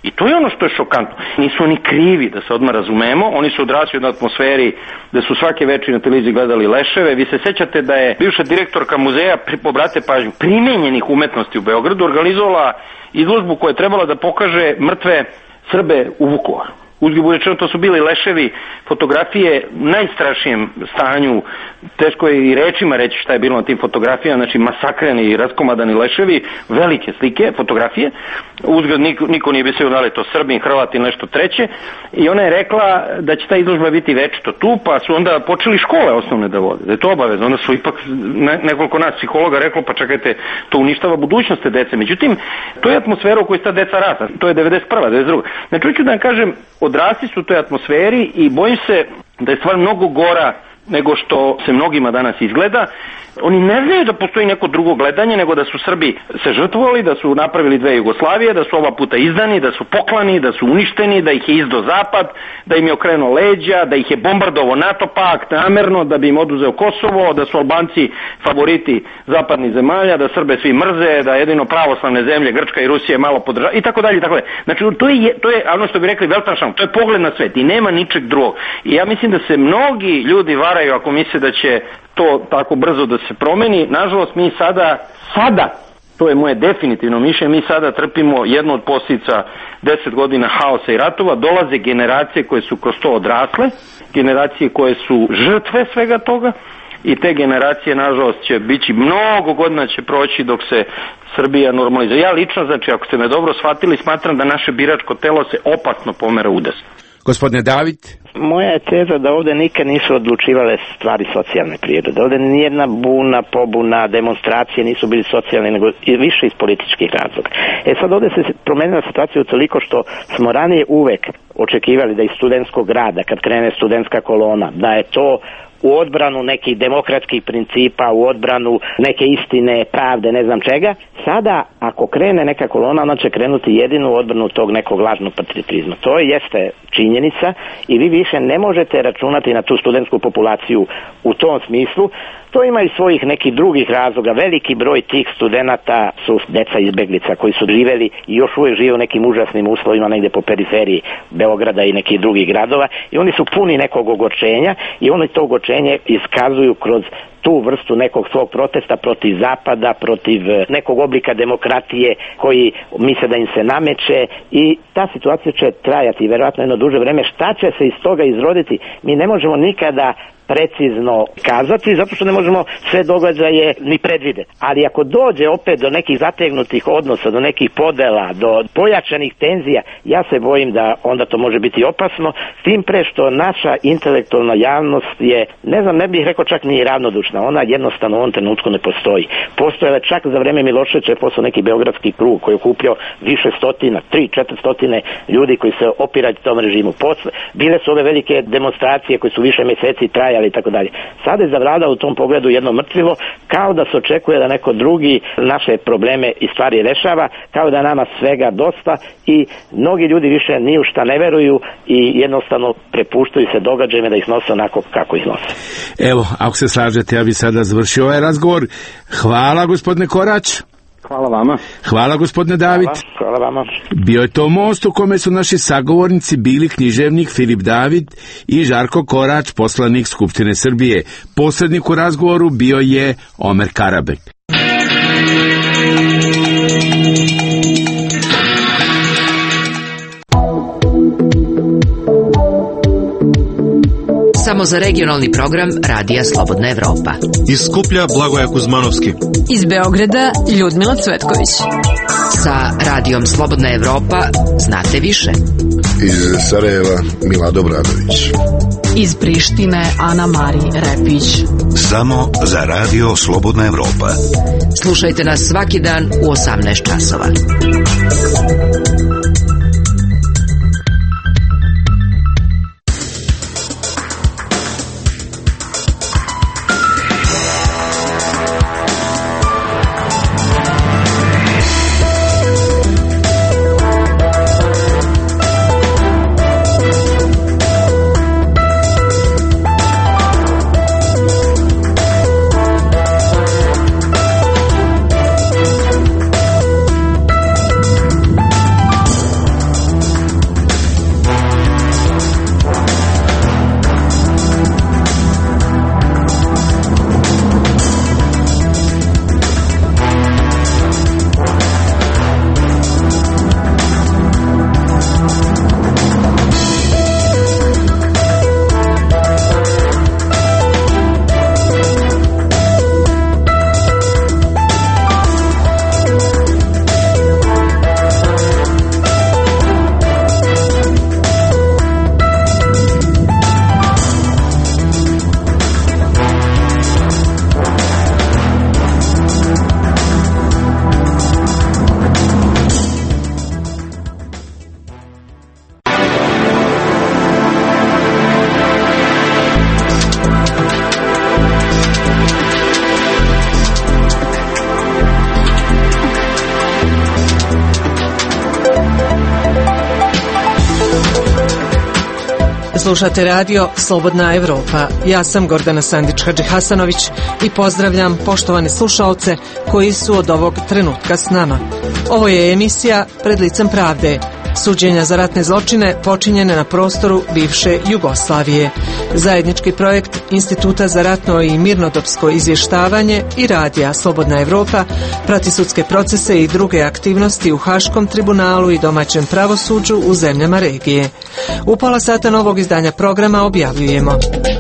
I to je ono što je šokantno. Nisu oni krivi, da se odmah razumemo, oni su odrasli u atmosferi da su svake večeri na televiziji gledali leševe. Vi se sećate da je bivša direktorka muzeja, obrate pažnju, primenjenih umetnosti u Beogradu organizovala izložbu koja je trebala da pokaže mrtve Srbe u Vukovaru. Uzgled rečeno, to su bili leševi, fotografije u najstrašnijem stanju, teško je i rečima reći šta je bilo na tim fotografijama, znači masakreni i raskomadani leševi, velike slike, fotografije. Uzgled niko nije mislio da li to Srbin, Hrvat ili nešto treće, i ona je rekla da će ta izložba biti večito tu, pa su onda počeli škole osnovne da vode, da je to obavezno. Onda su ipak nekoliko nas psihologa reklo, pa čekajte, to uništava budućnost te dece. Međutim, to je atmosfera u kojoj ta deca rasta, to je 91. 92. Znači, hoću da vam kažem, odrasli su u toj atmosferi i bojim se da je stvar mnogo gora nego što se mnogima danas izgleda. Oni ne znaju da postoji neko drugo gledanje, nego da su Srbi se žrtvovali, da su napravili dve Jugoslavije, da su ova puta izdani, da su poklani, da su uništeni, da ih je izdo Zapad, da im je okrenuo leđa, da ih je bombardovao NATO pakt namerno, da bi im oduzeo Kosovo, da su Albanci favoriti zapadnih zemalja, da Srbe svi mrze, da jedino pravoslavne zemlje, Grčka i Rusija malo podržavaju, i tako dalje, i tako dalje. Znači, to je ono što bi rekli Weltanschauung, to je pogled na svet i nema ničeg drugog. I ja mislim da se mnogi ljudi varaju ako misle da će to tako brzo da se promeni. Nažalost, mi sada, to je moje definitivno mišljenje, mi sada trpimo jednu od posljedica 10 godina haosa i ratova. Dolaze generacije koje su kroz to odrasle, generacije koje su žrtve svega toga, i te generacije, nažalost, će biti mnogo godina će proći dok se Srbija normalizuje. Ja lično, znači, ako ste me dobro shvatili, smatram da naše biračko telo se opasno pomera udesno. Gospodine David? Moja je teza da ovde nikad nisu odlučivale stvari socijalne prirode. Ovde nijedna buna, pobuna, demonstracije nisu bili socijalne, nego više iz političkih razloga. Sad ovde se promenila situacija toliko što smo ranije uvek očekivali da iz studentskog rada, kad krene studentska kolona, da je to u odbranu nekih demokratskih principa, u odbranu neke istine, pravde, ne znam čega. Sada, ako krene neka kolona, ona će krenuti jedino u odbranu tog nekog lažnog patriotizma. To jeste činjenica i vi više ne možete računati na tu studentsku populaciju u tom smislu. To ima i svojih nekih drugih razloga. Veliki broj tih studenata su deca izbeglica koji su živeli i još uvijek žive u nekim užasnim uslovima negde po periferiji Beograda i nekih drugih gradova, i oni su puni nekog ogorčenja i oni to ogorčenje iskazuju kroz tu vrstu nekog svog protesta protiv Zapada, protiv nekog oblika demokratije koji misle da im se nameće, i ta situacija će trajati verovatno jedno duže vreme. Šta će se iz toga izroditi, mi ne možemo nikada precizno kazati, zato što ne možemo sve događaje ni predvideti. Ali ako dođe opet do nekih zategnutih odnosa, do nekih podela, do pojačanih tenzija, ja se bojim da onda to može biti opasno, tim pre što naša intelektualna javnost je, ne znam, ne bih rekao čak ni ravnodušna, ona jednostavno u ovom trenutku ne postoji. Postojala čak za vreme Miloševića je postao neki beogradski krug koji je okupljao više stotina, 300-400 ljudi koji se opiraju tom režimu. Bile su ove velike demonstracije koje su više meseci trajale i tako dalje. Sada je zavladao u tom pogledu jedno mrtvilo, kao da se očekuje da neko drugi naše probleme i stvari rešava, kao da nama svega dosta, i mnogi ljudi više ni u šta ne veruju i jednostavno prepuštaju se događajima da ih nose onako kako ih nose. Evo, ako se slažete, ja bi sada završio ovaj razgovor. Hvala, gospodine Korać. Hvala vama. Hvala, gospodine David. Hvala vama. Bio je to most u kome su naši sagovornici bili književnik Filip David i Žarko Korać, poslanik Skupštine Srbije. Posrednik u razgovoru bio je Omer Karabek. Samo za regionalni program Radija Slobodna Evropa. Iz Skuplja Blagoja Kuzmanovski. Iz Beograda Ljudmila Cvetković. Sa Radijom Slobodna Evropa znate više. Iz Sarajeva Milad Obradović. Iz Prištine Ana Mari Repić. Samo za Radio Slobodna Evropa. Slušajte nas svaki dan u 18 časova. Slušate radio Slobodna Evropa. Ja sam Gordana Sandić-Hadžihasanović i pozdravljam poštovane slušaoce koji su od ovog trenutka s nama. Ovo je emisija Pred licem pravde. Suđenja za ratne zločine počinjene na prostoru bivše Jugoslavije. Zajednički projekt Instituta za ratno i mirnodopsko izvještavanje i radija Slobodna Evropa prati sudske procese i druge aktivnosti u Haškom tribunalu i domaćem pravosuđu u zemljama regije. U pola sata novog izdanja programa objavljujemo: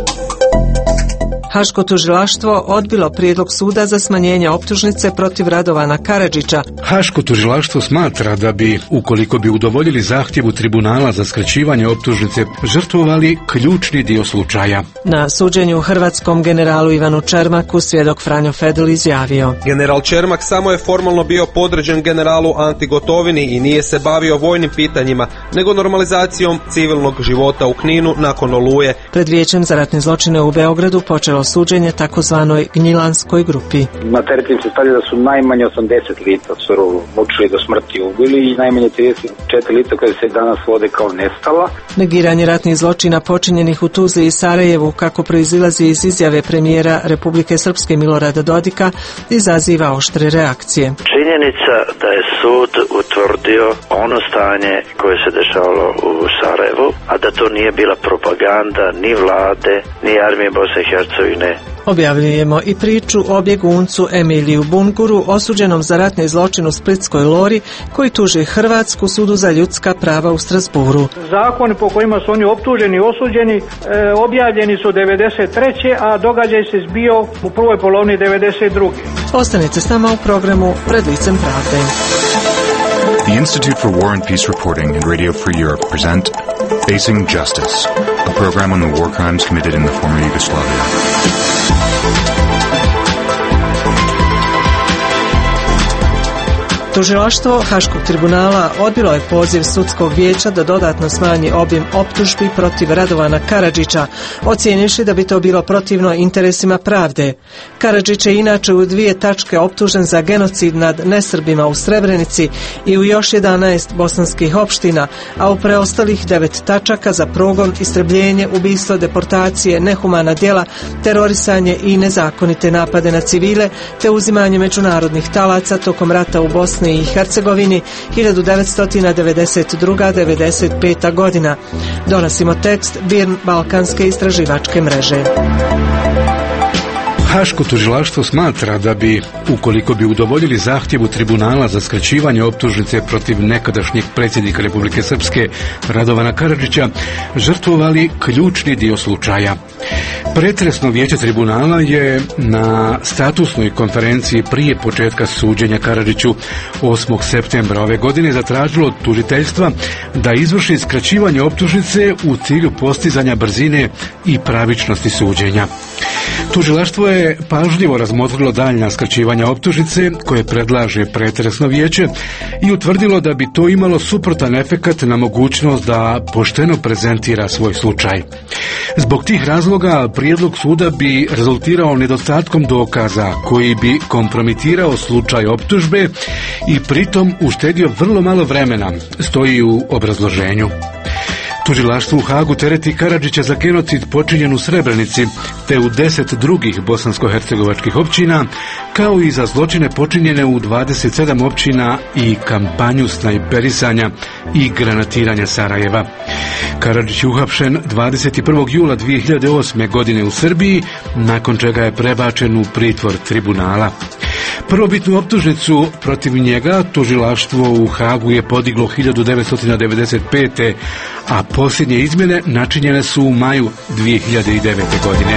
Haško tužilaštvo odbilo prijedlog suda za smanjenje optužnice protiv Radovana Karadžića. Haško tužilaštvo smatra da bi, ukoliko bi udovoljili zahtjevu tribunala za skraćivanje optužnice, žrtvovali ključni dio slučaja. Na suđenju hrvatskom generalu Ivanu Čermaku svjedok Franjo Fedl izjavio: General Čermak samo je formalno bio podređen generalu Anti Gotovini i nije se bavio vojnim pitanjima, nego normalizacijom civilnog života u Kninu nakon Oluje. Pred Vijećem za ratne zločine u Beogradu počelo suđenje takozvanoj Gnjilanskoj grupi. Na teret im se stavlja da su najmanje 80 lica mučili do smrti ubili i najmanje 34 lica koje se danas vode kao nestala. Negiranje ratnih zločina počinjenih u Tuzli i Sarajevu, kako proizilazi iz izjave premijera Republike Srpske Milorada Dodika, izaziva oštre reakcije. Činjenica da je sud utvrdio ono stanje koje se dešavalo u Sarajevu, a da to nije bila propaganda ni vlade, ni armije Bosne i Hercegovine. Objavljujemo i priču o bjeguncu Emiliju Bunguru, osuđenom za ratne zločine u Splitskoj Lori, koji tuži Hrvatsku sudu za ljudska prava u Strasburu. Zakoni po kojima su oni optuženi i osuđeni objavljeni su 93. a događaj se zbio u prvoj polovini 92. Ostanite s nama u programu Pred licem pravde. The Institute for War and Peace Reporting and Radio Free Europe present Facing Justice, a program on the war crimes committed in the former Yugoslavia. Tužilaštvo Haškog tribunala odbilo je poziv sudskog vijeća da dodatno smanji obim optužbi protiv Radovana Karadžića, ocijenivši da bi to bilo protivno interesima pravde. Karadžić je inače u 2 tačke optužen za genocid nad nesrbima u Srebrenici i u još 11 bosanskih opština, a u preostalih 9 tačaka za progon, istrebljenje, ubistvo, deportacije, nehumana djela, terorisanje i nezakonite napade na civile, te uzimanje međunarodnih talaca tokom rata u Bosni i Hercegovini 1992-95. godina. Donosimo tekst BIRN Balkanske istraživačke mreže. Haško tužilaštvo smatra da bi, ukoliko bi udovoljili zahtjevu tribunala za skraćivanje optužnice protiv nekadašnjeg predsjednika Republike Srpske Radovana Karadžića, žrtvovali ključni dio slučaja. Pretresno vijeće tribunala je na statusnoj konferenciji prije početka suđenja Karadžiću 8. septembra ove godine zatražilo od tužiteljstva da izvrši skraćivanje optužnice u cilju postizanja brzine i pravičnosti suđenja. Tužilaštvo je pažljivo razmotrilo daljnja skraćivanja optužnice koje predlaže pretresno vijeće i utvrdilo da bi to imalo suprotan efekat na mogućnost da pošteno prezentira svoj slučaj. Zbog tih razloga prijedlog suda bi rezultirao nedostatkom dokaza koji bi kompromitirao slučaj optužbe i pritom uštedio vrlo malo vremena, stoji u obrazloženju. Tužilaštvo u Hagu tereti Karadžića za genocid počinjen u Srebrenici te u 10 drugih bosansko-hercegovačkih općina, kao i za zločine počinjene u 27 općina i kampanju snajperisanja i granatiranja Sarajeva. Karadžić je uhapšen 21. jula 2008. godine u Srbiji, nakon čega je prebačen u pritvor tribunala. Prvobitnu optužnicu protiv njega tužilaštvo u Hagu je podiglo 1995. a posljednje izmjene načinjene su u maju 2009. godine.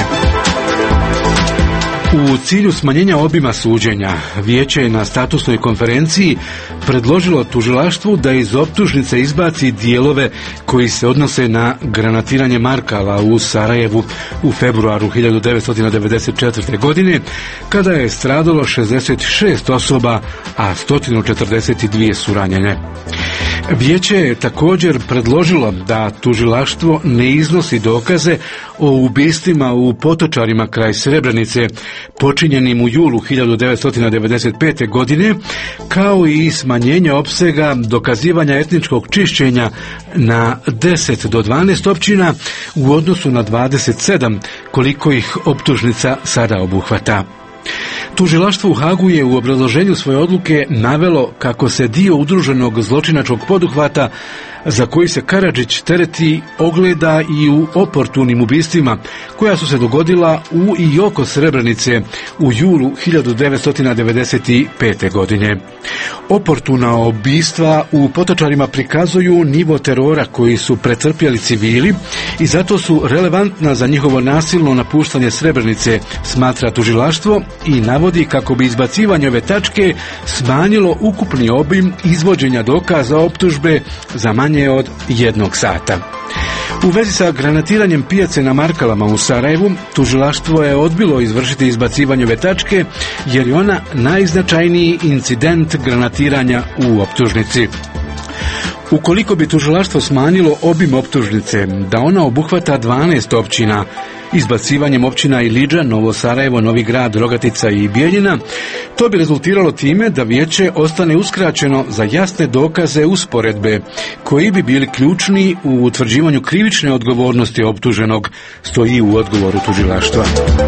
U cilju smanjenja obima suđenja, vijeće je na statusnoj konferenciji predložilo tužilaštvu da iz optužnice izbaci dijelove koji se odnose na granatiranje Markala u Sarajevu u februaru 1994. godine, kada je stradalo 66 osoba, a 142 su ranjene. Vijeće je također predložilo da tužilaštvo ne iznosi dokaze o ubistvima u Potočarima kraj Srebrenice počinjenim u julu 1995. godine, kao i smanjenje opsega dokazivanja etničkog čišćenja na 10 do 12 općina u odnosu na 27 koliko ih optužnica sada obuhvata. Tužilaštvo u Hagu je u obrazloženju svoje odluke navelo kako se dio udruženog zločinačkog poduhvata za koji se Karadžić tereti ogleda i u oportunim ubistvima koja su se dogodila u i oko Srebrenice u julu 1995. godine. Oportuna ubistva u Potočarima prikazuju nivo terora koji su pretrpjeli civili i zato su relevantna za njihovo nasilno napuštanje Srebrenice, smatra tužilaštvo i navodi kako bi izbacivanje ove tačke smanjilo ukupni obim izvođenja dokaza optužbe za manje od 1 sata. U vezi sa granatiranjem pijace na Markalama u Sarajevu, tužilaštvo je odbilo izvršiti izbacivanje ove tačke jer je ona najznačajniji incident granatiranja u optužnici. Ukoliko bi tužilaštvo smanjilo obim optužnice da ona obuhvata 12 općina, izbacivanjem općina Ilidža, Novo Sarajevo, Novi Grad, Rogatica i Bijeljina, to bi rezultiralo time da vijeće ostane uskraćeno za jasne dokaze usporedbe, koji bi bili ključni u utvrđivanju krivične odgovornosti optuženog, stoji u odgovoru tužilaštva.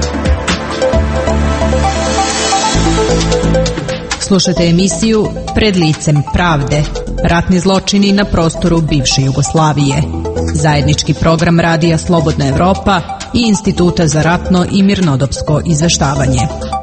Slušajte emisiju Pred licem pravde. Ratni zločini na prostoru bivše Jugoslavije. Zajednički program Radija Slobodna Evropa i Instituta za ratno i mirnodopsko izveštavanje.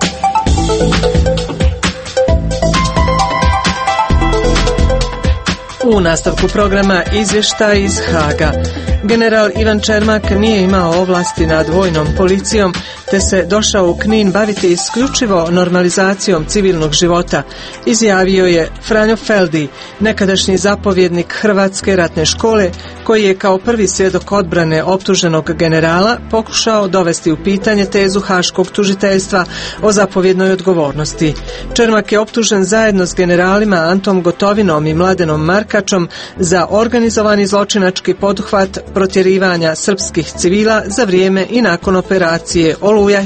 U nastavku programa izvještaj iz Haga. General Ivan Čermak nije imao ovlasti nad vojnom policijom, te se došao u Knin baviti isključivo normalizacijom civilnog života, izjavio je Franjo Feldi, nekadašnji zapovjednik Hrvatske ratne škole, koji je kao prvi svjedok odbrane optuženog generala pokušao dovesti u pitanje tezu Haškog tužiteljstva o zapovjednoj odgovornosti. Čermak je optužen zajedno s generalima Antom Gotovinom i Mladenom Markačom za organizovani zločinački poduhvat protjerivanja srpskih civila za vrijeme i nakon operacije Oluja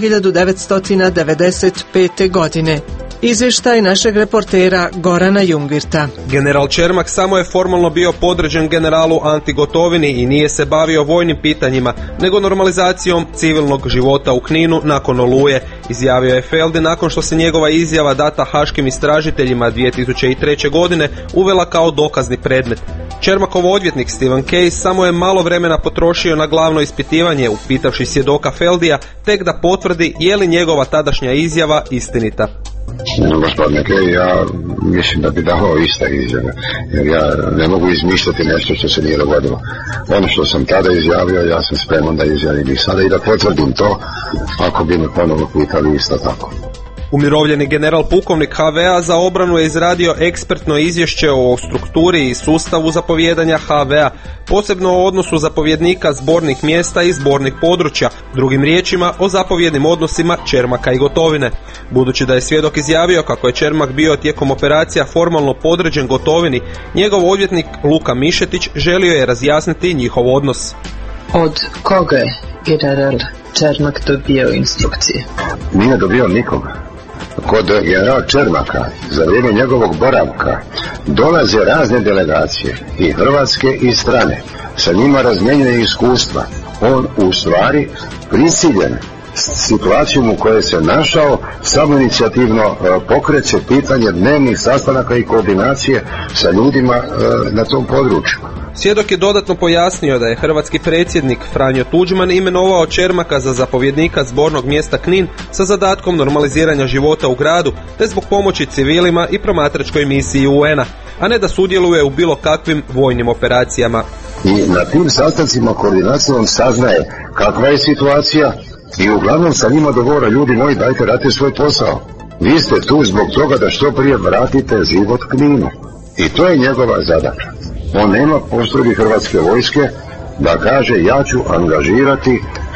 1995. godine. Izvještaj našeg reportera Gorana Jungvirta. General Čermak samo je formalno bio podređen generalu Anti Gotovini i nije se bavio vojnim pitanjima, nego normalizacijom civilnog života u Kninu nakon Oluje, izjavio je Feldi nakon što se njegova izjava data haškim istražiteljima 2003. godine uvela kao dokazni predmet. Čermakov odvjetnik Steven Case samo je malo vremena potrošio na glavno ispitivanje, upitavši svjedoka Feldija tek da potvrdi je li njegova tadašnja izjava istinita. Gospodine Kej, ja mislim da bi dao ista izjava, jer ja ne mogu izmišljati nešto što se nije dogodilo. Ono što sam tada izjavio, ja sam spreman da izjavim i sada i da potvrdim to, ako bi me ponovno pitali isto tako. Umirovljeni general pukovnik HV-a za obranu je izradio ekspertno izvješće o strukturi i sustavu zapovjedanja HV-a, posebno o odnosu zapovjednika zbornih mjesta i zbornih područja, drugim riječima o zapovjednim odnosima Čermaka i Gotovine. Budući da je svjedok izjavio kako je Čermak bio tijekom operacija formalno podređen Gotovini, njegov odvjetnik Luka Mišetić želio je razjasniti njihov odnos. Od koga je general Čermak dobio instrukcije? Nije dobio nikoga. Kod generala Čermaka za vrijeme njegovog boravka dolaze razne delegacije i hrvatske i strane. Sa njima razmjenjuje iskustva. On u stvari prisiljen situacijom u kojoj se našao samoinicijativno pokreće pitanje dnevnih sastanaka i koordinacije sa ljudima na tom području. Svjedok je dodatno pojasnio da je hrvatski predsjednik Franjo Tuđman imenovao Čermaka za zapovjednika zbornog mjesta Knin sa zadatkom normaliziranja života u gradu, te zbog pomoći civilima i promatračkoj misiji UN-a, a ne da sudjeluje u bilo kakvim vojnim operacijama. I na tim sastancima koordinacijom saznaje kakva je situacija i uglavnom sa njima dogovora: ljudi moji, dajte radite svoj posao. Vi ste tu zbog toga da što prije vratite život Kninu. I to je njegova zadaća. On nema postrojbi hrvatske vojske da kaže ja ću angažirati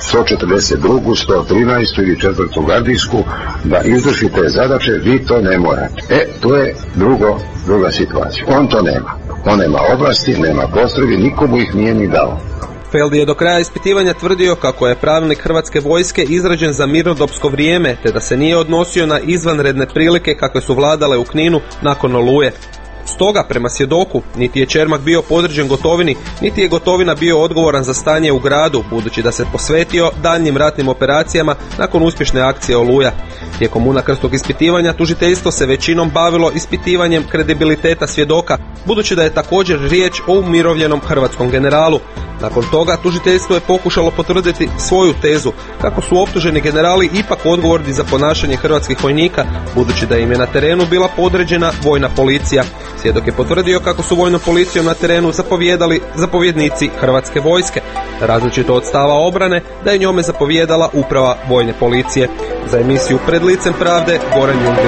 142., 113. ili 4. gardijsku da izvrši te zadaće, vi to ne morate. To je druga situacija. On to nema. On nema oblasti, nema postrojbi, nikomu ih nije ni dao. Feldi je do kraja ispitivanja tvrdio kako je pravilnik Hrvatske vojske izrađen za mirnodopsko vrijeme, te da se nije odnosio na izvanredne prilike kakve su vladale u Kninu nakon Oluje. Stoga, prema svjedoku, niti je Čermak bio podređen Gotovini, niti je Gotovina bio odgovoran za stanje u gradu, budući da se posvetio daljnjim ratnim operacijama nakon uspješne akcije Oluja. Tijekom unakrstog ispitivanja tužiteljstvo se većinom bavilo ispitivanjem kredibiliteta svjedoka, budući da je također riječ o umirovljenom hrvatskom generalu. Nakon toga tužiteljstvo je pokušalo potvrditi svoju tezu kako su optuženi generali ipak odgovorni za ponašanje hrvatskih vojnika, budući da im je na terenu bila podređena vojna policija. Svjedok je potvrdio kako su vojnom policijom na terenu zapovjedali zapovjednici Hrvatske vojske, različito od stava obrane da je njome zapovjedala uprava vojne policije. Za emisiju Pred licem pravde, Goran Jungir.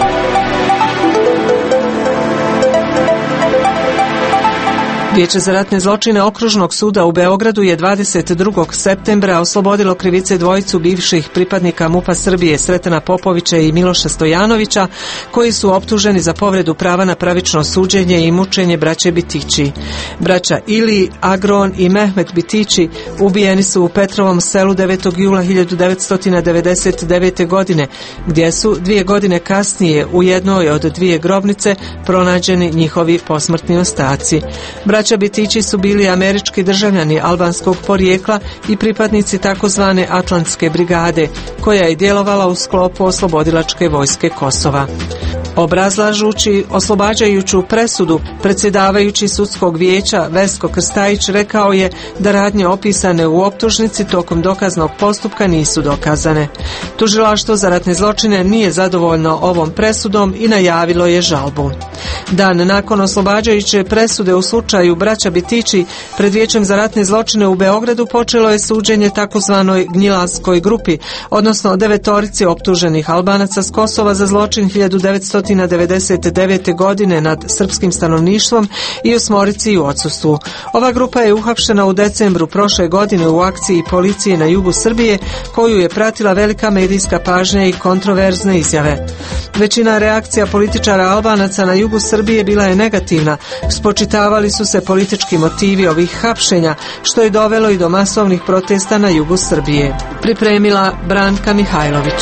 Vijeće za ratne zločine Okružnog suda u Beogradu je 22. septembra oslobodilo krivice dvojicu bivših pripadnika MUP-a Srbije, Sretena Popovića i Miloša Stojanovića, koji su optuženi za povredu prava na pravično suđenje i mučenje braće Bitići. Braća Ili, Agron i Mehmet Bitići ubijeni su u Petrovom selu 9. jula 1999. godine, gdje su 2 godine kasnije u jednoj od 2 grobnice pronađeni njihovi posmrtni ostaci. Braća Bitići su bili američki državljani albanskog porijekla i pripadnici takozvane Atlantske brigade, koja je djelovala u sklopu oslobodilačke vojske Kosova. Obrazlažući oslobađajuću presudu, predsjedavajući sudskog vijeća Vesko Krstajić rekao je da radnje opisane u optužnici tokom dokaznog postupka nisu dokazane. Tužilaštvo za ratne zločine nije zadovoljno ovom presudom i najavilo je žalbu. Dan nakon oslobađajuće presude u slučaju braća Bitići pred Vijećem za ratne zločine u Beogradu počelo je suđenje takozvanoj Gnjilanskoj grupi, odnosno 9 optuženih Albanaca s Kosova za zločin 1999. godine nad srpskim stanovništvom i 8 u odsustvu. Ova grupa je uhapšena u decembru prošle godine u akciji policije na jugu Srbije, koju je pratila velika medijska pažnja i kontroverzne izjave. Većina reakcija političara Albanaca na jugu Srbije bila je negativna. Spočitavali su se politički motivi ovih hapšenja, što je dovelo i do masovnih protesta na jugu Srbije. Pripremila Branka Mihajlović.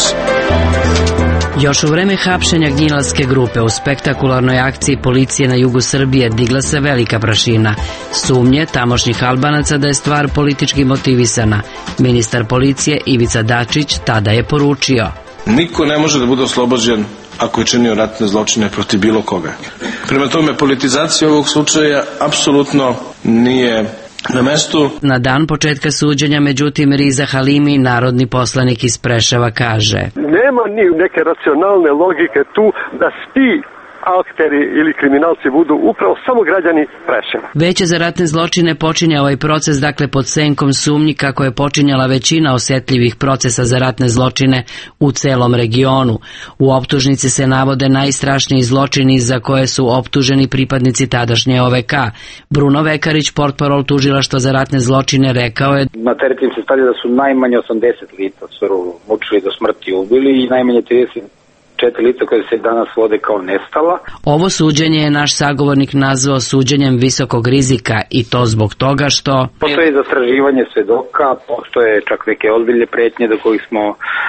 Još u vreme hapšenja Gnjilanske grupe u spektakularnoj akciji policije na jugu Srbije digla se velika prašina. Sumnje tamošnjih Albanaca da je stvar politički motivisana. Ministar policije Ivica Dačić tada je poručio: niko ne može da bude oslobođen ako je činio ratne zločine protiv bilo koga. Prema tome, politizacija ovog slučaja apsolutno nije na mestu. Na dan početka suđenja, međutim, Riza Halimi, narodni poslanik iz Preševa, kaže: nema ni neke racionalne logike tu da svi akteri ili kriminalci budu upravo samo građani Preševa. Veće za ratne zločine počinja ovaj proces, dakle, pod senkom sumnji kako je počinjala većina osjetljivih procesa za ratne zločine u celom regionu. U optužnici se navode najstrašniji zločini za koje su optuženi pripadnici tadašnje OVK. Bruno Vekarić, portparol tužilaštva za ratne zločine, rekao je: na teret im se stavlja da su najmanje 80 lica su mučili do smrti ubili i najmanje 34 lica koje se danas vode kao nestala. Ovo suđenje je naš sagovornik nazvao suđenjem visokog rizika, i to zbog toga što postoje zastraživanje svedoka, postoje čak neke ozbiljne pretnje do kojih smo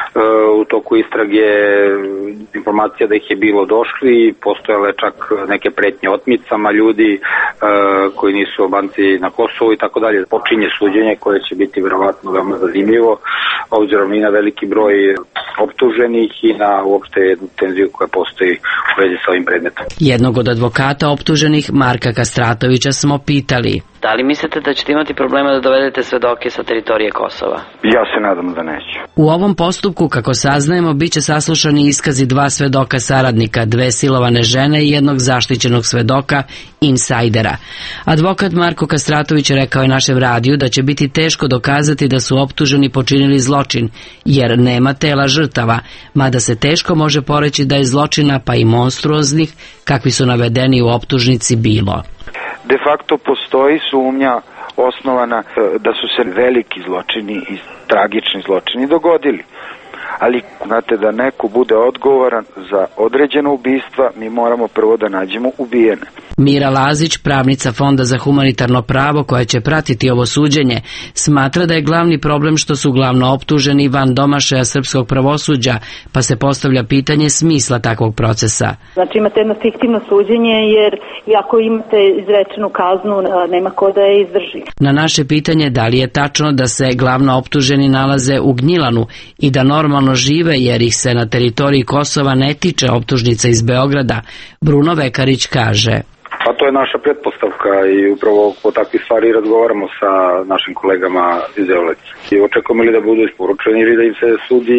u toku istrage informacija da ih je bilo došli, postojale čak neke pretnje otmicama ljudi koji nisu Albanci na Kosovu i tako dalje. Počinje suđenje koje će biti verovatno veoma zanimljivo, obzirom i na veliki broj optuženih i na uopšte tenziju koja postoji u vezi sa ovim predmetom. Jednog od advokata optuženih, Marka Kastratovića, smo pitali: da li mislite da ćete imati problema da dovedete svedoke sa teritorije Kosova? Ja se nadam da neću. U ovom postupku, kako saznajemo, bit će saslušani iskazi 2 svedoka saradnika, 2 silovane žene i jednog zaštićenog svedoka, insajdera. Advokat Marko Kastratović rekao je našem radiju da će biti teško dokazati da su optuženi počinili zločin, jer nema tela žrtava, mada se teško može poreći da je zločina, pa i monstruoznih, kakvi su navedeni u optužnici, bilo. De facto postoji sumnja osnovana, da su se veliki zločini i tragični zločini dogodili. Ali, znate, da neko bude odgovoran za određeno ubistva, mi moramo prvo da nađemo ubijene. Mira Lazić, pravnica Fonda za humanitarno pravo koja će pratiti ovo suđenje, smatra da je glavni problem što su glavno optuženi van domašaja srpskog pravosuđa, pa se postavlja pitanje smisla takvog procesa. Znači imate jedno fiktivno suđenje jer ako imate izrečenu kaznu nema ko da je izdrži. Na naše pitanje da li je tačno da se glavno optuženi nalaze u Gnjilanu i da normalno žive jer ih se na teritoriji Kosova ne tiče optužnica iz Beograda, Bruno Vekarić kaže: Pa to je naša pretpostavka i upravo o takvih stvari razgovaramo sa našim kolegama iz Eolece. I očekujemo li da budu isporučeni ili da im se sudi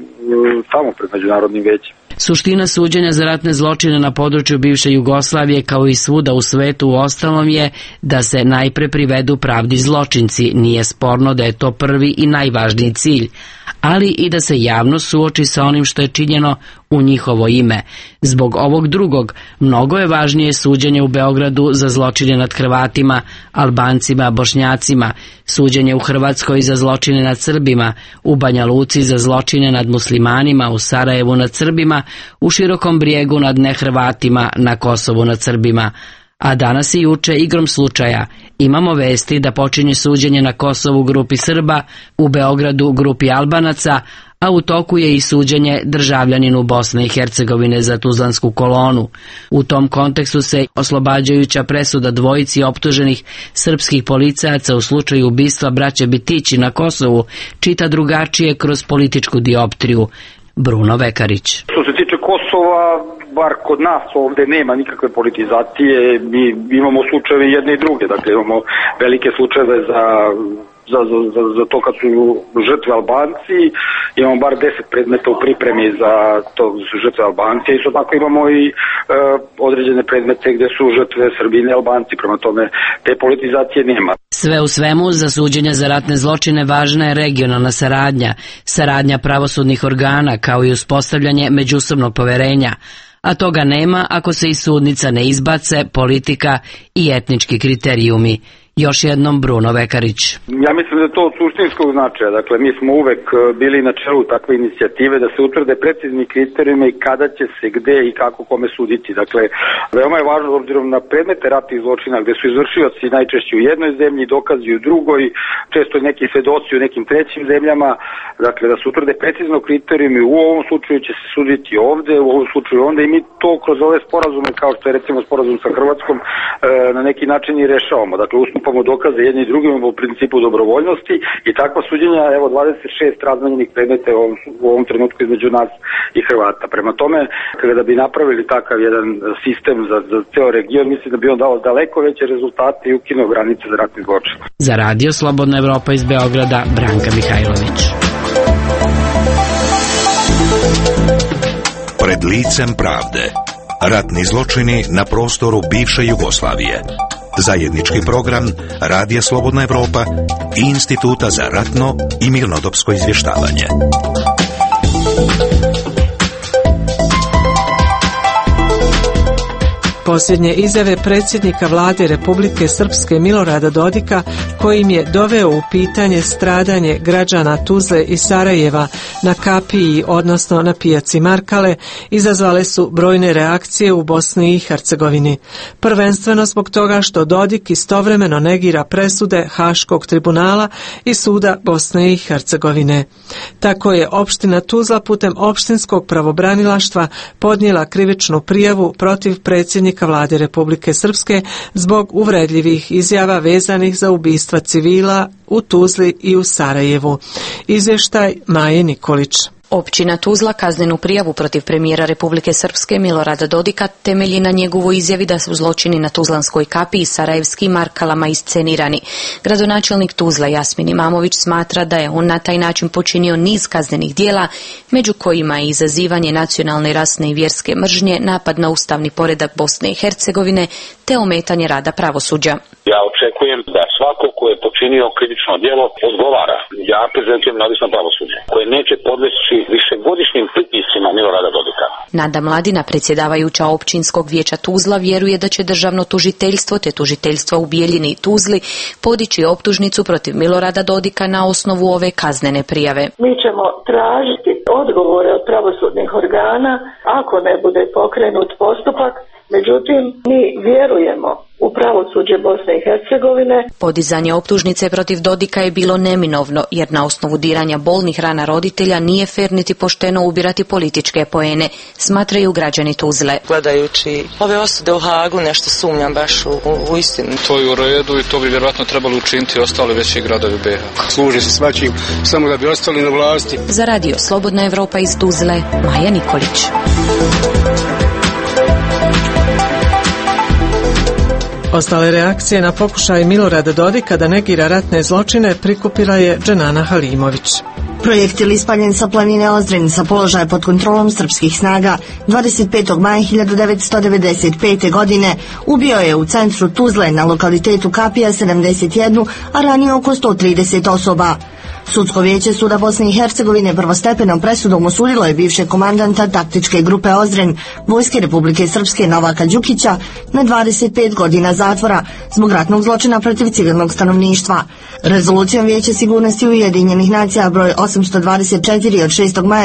tamo pred Međunarodnim većem. Suština suđenja za ratne zločine na području bivše Jugoslavije kao i svuda u svetu u ostalom je da se najpre privedu pravdi zločinci. Nije sporno da je to prvi i najvažniji cilj, ali i da se javno suoči sa onim što je činjeno u njihovo ime. Zbog ovog drugog, mnogo je važnije suđenje u Beogradu za zločine nad Hrvatima, Albancima, Bošnjacima, suđenje u Hrvatskoj za zločine nad Srbima, u Banja Luci za zločine nad muslimanima, u Sarajevu nad Srbima, u Širokom Brijegu nad nehrvatima, na Kosovu nad Srbima. A danas i juče igrom slučaja imamo vesti da počinje suđenje na Kosovu grupi Srba, u Beogradu grupi Albanaca, a u toku je i suđenje državljaninu Bosne i Hercegovine za Tuzlansku kolonu. U tom kontekstu se oslobađajuća presuda dvojici optuženih srpskih policajaca u slučaju ubistva braće Bitići na Kosovu čita drugačije kroz političku dioptriju. Bruno Vekarić. Što se tiče Kosova, bar kod nas ovde nema nikakve politizacije, mi imamo slučajeve jedne i druge, dakle imamo velike slučajeve za to kad su žrtve Albanci, imamo bar 10 predmeta u pripremi za to su žrtve Albanci, i isto tako imamo i određene predmete gde su žrtve Srbine i Albanci, prema tome te politizacije nema. Sve u svemu, za suđenja za ratne zločine važna je regionalna saradnja pravosudnih organa kao i uspostavljanje međusobnog poverenja, a toga nema ako se iz sudnica ne izbace politika i etnički kriterijumi. Još jednom Bruno Vekarić. Ja mislim da je to od suštinskog značaja. Dakle, mi smo uvek bili na čelu takve inicijative da se utvrde precizni kriterijumi i kada će se, gde i kako kome suditi. Dakle, veoma je važno obzirom na predmete ratnih zločina gde su izvršioci najčešće u jednoj zemlji, dokazi u drugoj, često neki svedoci u nekim trećim zemljama. Dakle, da se utvrde precizno kriterijumi, u ovom slučaju će se suditi ovde, u ovom slučaju onda, i mi to kroz ove sporazume, kao što je recimo sporazum sa Hrvatskom, na neki način i rešavamo. Dakle, ustupamo dokaze jedni i drugim u principu dobrovoljnosti i takva suđenja, evo 26 razmenjenih predmeta u ovom trenutku između nas i Hrvata. Prema tome, kada bi napravili takav jedan sistem za ceo region, mislim da bi on dao daleko veće rezultate i ukinuo granice za ratni zločin. Za Radio Slobodna Evropa iz Beograda, Branka Mihajlović. Pred licem pravde. Ratni zločini na prostoru bivše Jugoslavije. Zajednički program Radija Slobodna Evropa i Instituta za ratno i mirnodopsko izvještavanje. Posljednje izjave predsjednika vlade Republike Srpske Milorada Dodika, kojim je doveo u pitanje stradanje građana Tuzle i Sarajeva na kapiji, odnosno na pijaci Markale, izazvale su brojne reakcije u Bosni i Hercegovini. Prvenstveno zbog toga što Dodik istovremeno negira presude Haškog tribunala i suda Bosne i Hercegovine. Tako je opština Tuzla putem opštinskog pravobranilaštva podnijela krivičnu prijavu protiv predsjednika vlade Republike Srpske zbog uvredljivih izjava vezanih za ubistva civila u Tuzli i u Sarajevu. Izvještaj Maje Nikolić. Općina Tuzla kaznenu prijavu protiv premijera Republike Srpske Milorada Dodika temelji na njegovoj izjavi da su zločini na Tuzlanskoj kapiji i Sarajevskim Markalama iscenirani. Gradonačelnik Tuzla Jasmin Imamović smatra da je on na taj način počinio niz kaznenih dijela, među kojima je izazivanje nacionalne, rasne i vjerske mržnje, napad na ustavni poredak Bosne i Hercegovine, te ometanje rada pravosuđa. Ja očekujem da svako ko je počinio krivično djelo odgovara. Ja prezentujem nezavisno pravosuđe koje neće podleći višegodišnjim pritiscima Milorada Dodika. Nada Mladina, predsjedavajuća općinskog vijeća Tuzla, vjeruje da će državno tužiteljstvo te tužiteljstva u Bijeljini i Tuzli podići optužnicu protiv Milorada Dodika na osnovu ove kaznene prijave. Mi ćemo tražiti odgovore od pravosudnih organa ako ne bude pokrenut postupak. Međutim, mi vjerujemo u pravosuđe Bosne i Hercegovine. Podizanje optužnice protiv Dodika je bilo neminovno, jer na osnovu diranja bolnih rana roditelja nije fer niti pošteno ubirati političke poene, smatraju građani Tuzle. Gledajući ove osude u Hagu, nešto sumnjam baš u istinu. To je u redu i to bi vjerojatno trebalo učiniti ostali veći gradovi BiH. Služi se svačim samo da bi ostali na vlasti. Za Radio Slobodna Evropa iz Tuzle, Maja Nikolić. Ostale reakcije na pokušaj Milorada Dodika da negira ratne zločine prikupila je Dženana Halimović. Projektil ispaljen sa planine Ozren sa položaja pod kontrolom srpskih snaga 25. maja 1995. godine ubio je u centru Tuzle na lokalitetu Kapija 71, a ranije oko 130 osoba. Sudsko vijeće Suda Bosne i Hercegovine prvostepenom presudom osudilo je bivšeg komandanta taktičke grupe Ozren Vojske Republike Srpske Novaka Đukića na 25 godina zatvora zbog ratnog zločina protiv civilnog stanovništva. Rezolucijom Vijeća sigurnosti Ujedinjenih nacija broj 824 od 6. maja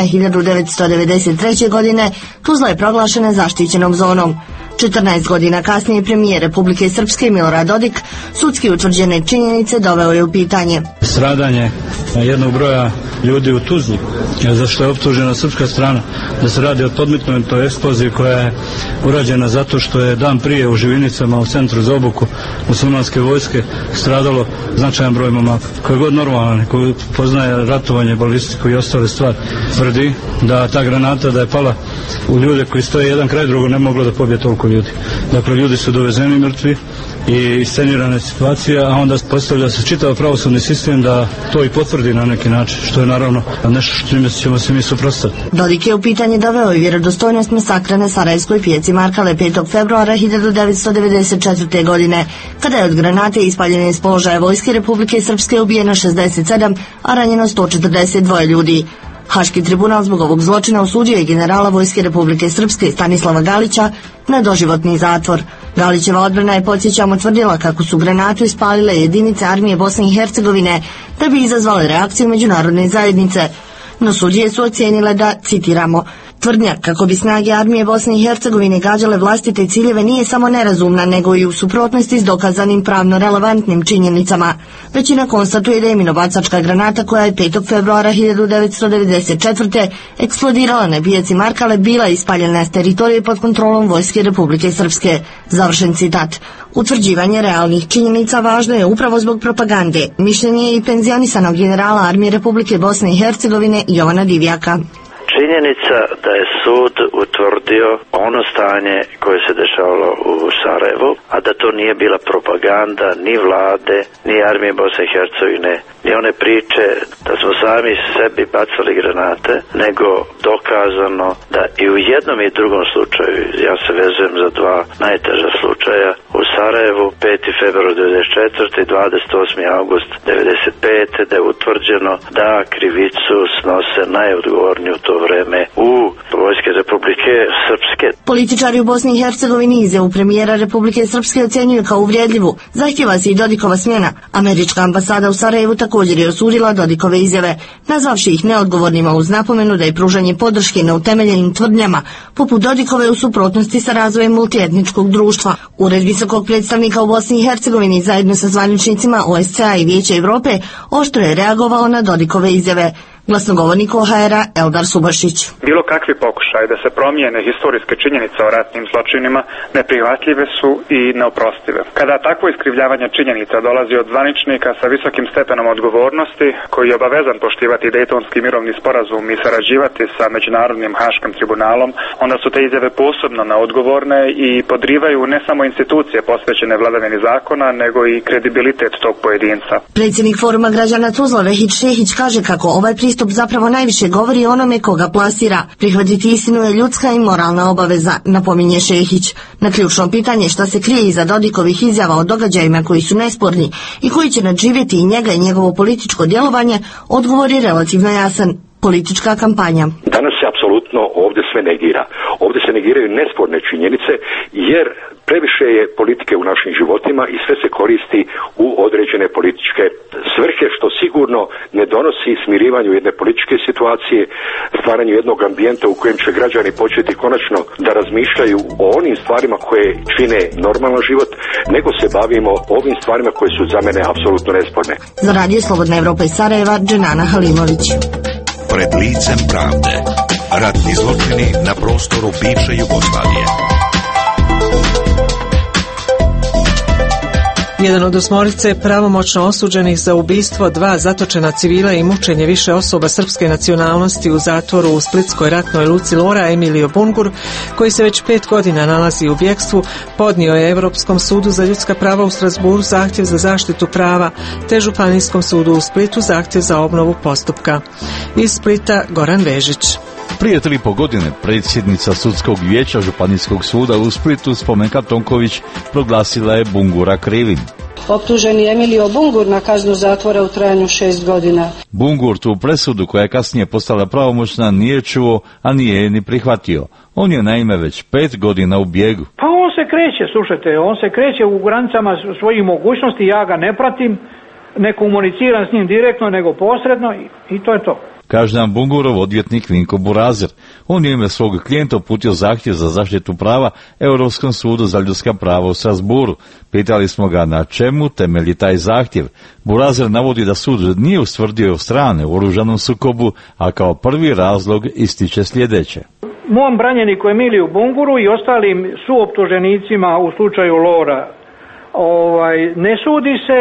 1993. godine Tuzla je proglašena zaštićenom zonom. 14 godina kasnije premijer Republike Srpske Milorad Dodik sudski utvrđene činjenice doveo je u pitanje. Stradanje jednog broja ljudi u Tuzli, za što je optužena srpska strana, da se radi o podmetnutoj eksploziji koja je urađena zato što je dan prije u Živinicama u centru za obuku muslimanske vojske stradalo značajan broj momaka. Koji god normalan, koji poznaje ratovanje, balistiku i ostale stvari, tvrdi da ta granata da je pala u ljude koji stoje jedan kraj drugo ne moglo da pobije toliko ljudi. Dakle, ljudi su dovezeni mrtvi i iscenirana situacija, a onda postavlja se čitav pravosudni sistem da to i potvrdi na neki način, što je naravno nešto što ćemo se mi suprotstaviti. Dodik je u pitanje doveo i vjerodostojnost masakra na Sarajevskoj pijaci Markale 5. februara 1994. godine, kada je od granate ispaljene iz položaja Vojske Republike Srpske ubijeno 67, a ranjeno 142 ljudi. Haški tribunal zbog ovog zločina osudio je generala Vojske Republike Srpske Stanislava Galića na doživotni zatvor. Galićeva odbrana je, podsjećamo, tvrdila kako su granatu ispalile jedinice armije Bosne i Hercegovine da bi izazvale reakciju međunarodne zajednice. No sudije su ocijenile da, citiramo, tvrdnja kako bi snage armije Bosne i Hercegovine gađale vlastite ciljeve nije samo nerazumna, nego i u suprotnosti s dokazanim pravno relevantnim činjenicama. Većina konstatuje da je minobacačka granata koja je 5. februara 1994. eksplodirala na pijaci Markale bila ispaljena s teritorije pod kontrolom Vojske Republike Srpske. Završen citat. Utvrđivanje realnih činjenica važno je upravo zbog propagande. Mišljenje je i penzionisanog generala armije Republike Bosne i Hercegovine Jovana Divjaka. Činjenica da je sud utvrdio ono stanje koje se dešavalo u Sarajevu, a da to nije bila propaganda ni vlade, ni armije Bosne i Hercegovine, ni one priče da smo sami sebi bacali granate, nego dokazano da i u jednom i drugom slučaju, ja se vezujem za dva najteža slučaja, u Sarajevu 5. februar 1994. i 28. august 1995. da je utvrđeno da krivicu snose najodgovorniji u to vreme u Vojske Republike Srpske. Političari u Bosni i Hercegovini izjavu premijera Republike Srpske ocjenjuju kao uvredljivu. Zahtjeva se i Dodikova smjena. Američka ambasada u Sarajevu također je osudila Dodikove izjave, nazvavši ih neodgovornima uz napomenu da je pružanje podrške neutemeljenim tvrdnjama poput Dodikove u suprotnosti sa razvojem multietničkog društva. Ured visokog predstavnika u Bosni i Hercegovini zajedno sa zvaničnicima OSCE i Vijeća Europe oštro je reagovao na Dodikove izjave. Glasnogovornik OHR-a Eldar Subašić. Bilo kakvi pokušaj da se promijene historijske činjenice o ratnim zločinima neprihvatljive su i neoprostive. Kada takvo iskrivljavanje činjenica dolazi od zvaničnika sa visokim stepenom odgovornosti, koji je obavezan poštivati Dejtonski mirovni sporazum i sarađivati sa Međunarodnim haškim tribunalom, onda su te izjave posebno neodgovorne i podrivaju ne samo institucije posvećene vladavini zakona, nego i kredibilitet tog pojedinca. Predsjednik Foruma građana Tuzla Vehić Šehić kaže kako ovaj pristup pristup zapravo najviše govori o onome koga plasira. Prihvatiti istinu je ljudska i moralna obaveza, napominje Šehić. Na ključno pitanje šta se krije iza Dodikovih izjava o događajima koji su nesporni i koji će nadživjeti i njega i njegovo političko djelovanje, odgovor je relativno jasan. Politička kampanja. Danas se apsolutno ovdje sve negira. Ovdje se negiraju nesporne činjenice jer previše je politike u našim životima i sve se koristi u određene političke svrhe, što sigurno ne donosi smirivanju jedne političke situacije, stvaranju jednog ambijenta u kojem će građani početi konačno da razmišljaju o onim stvarima koje čine normalan život, nego se bavimo ovim stvarima koje su za mene apsolutno nesporne. Za Radio Slobodna Evropa iz Sarajeva, Dženana Halimović. Pred licem pravde. Ratni zločini na prostoru bivše Jugoslavije. Jedan od 8 pravomoćno osuđenih za ubistvo 2 zatočena civila i mučenje više osoba srpske nacionalnosti u zatvoru u splitskoj ratnoj luci Lora, Emilio Bungur, koji se već 5 godina nalazi u bjegstvu, podnio je Europskom sudu za ljudska prava u Strasburu zahtjev za zaštitu prava, te Županijskom sudu u Splitu zahtjev za obnovu postupka. Iz Splita Goran Vežić. Prije 3,5 godine predsjednica sudskog vijeća Županijskog suda u Splitu Spomenka Tonković proglasila je Bungura krivim. Optuženi Emilio Bungur na kaznu zatvora u trajanju 6 godina. Bungur tu presudu, koja je kasnije postala pravomoćna, nije čuo, a nije je ni prihvatio. On je naime već 5 godina u bijegu. Pa on se kreće, slušajte, on se kreće u granicama svojih mogućnosti, ja ga ne pratim, ne komuniciram s njim direktno, nego posredno i to je to. Kaže nam Bungurov odvjetnik Vinko Burazer. On je ime svog klijenta uputio zahtjev za zaštitu prava Europskom sudu za ljudska prava u Strasburu. Pitali smo ga na čemu temelji taj zahtjev. Burazer navodi da sud nije ustvrdio strane u oružanom sukobu, a kao prvi razlog ističe sljedeće. Mom branjeniku Emiliju Bunguru i ostalim suoptuženicima u slučaju Lora ne sudi se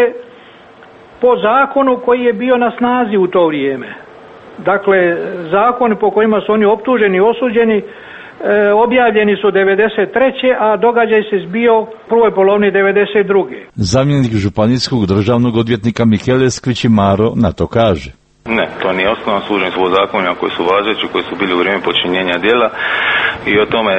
po zakonu koji je bio na snazi u to vrijeme. Dakle, zakoni po kojima su oni optuženi i osuđeni objavljeni su 93. a događaj se zbio u prvoj polovini 92. Zamjenik županijskog državnog odvjetnika Michele Skvičimaro na to kaže. Ne, to nije osnovan, služeni su zakonima koji su važeći, koji su bili u vrijeme počinjenja djela i o tome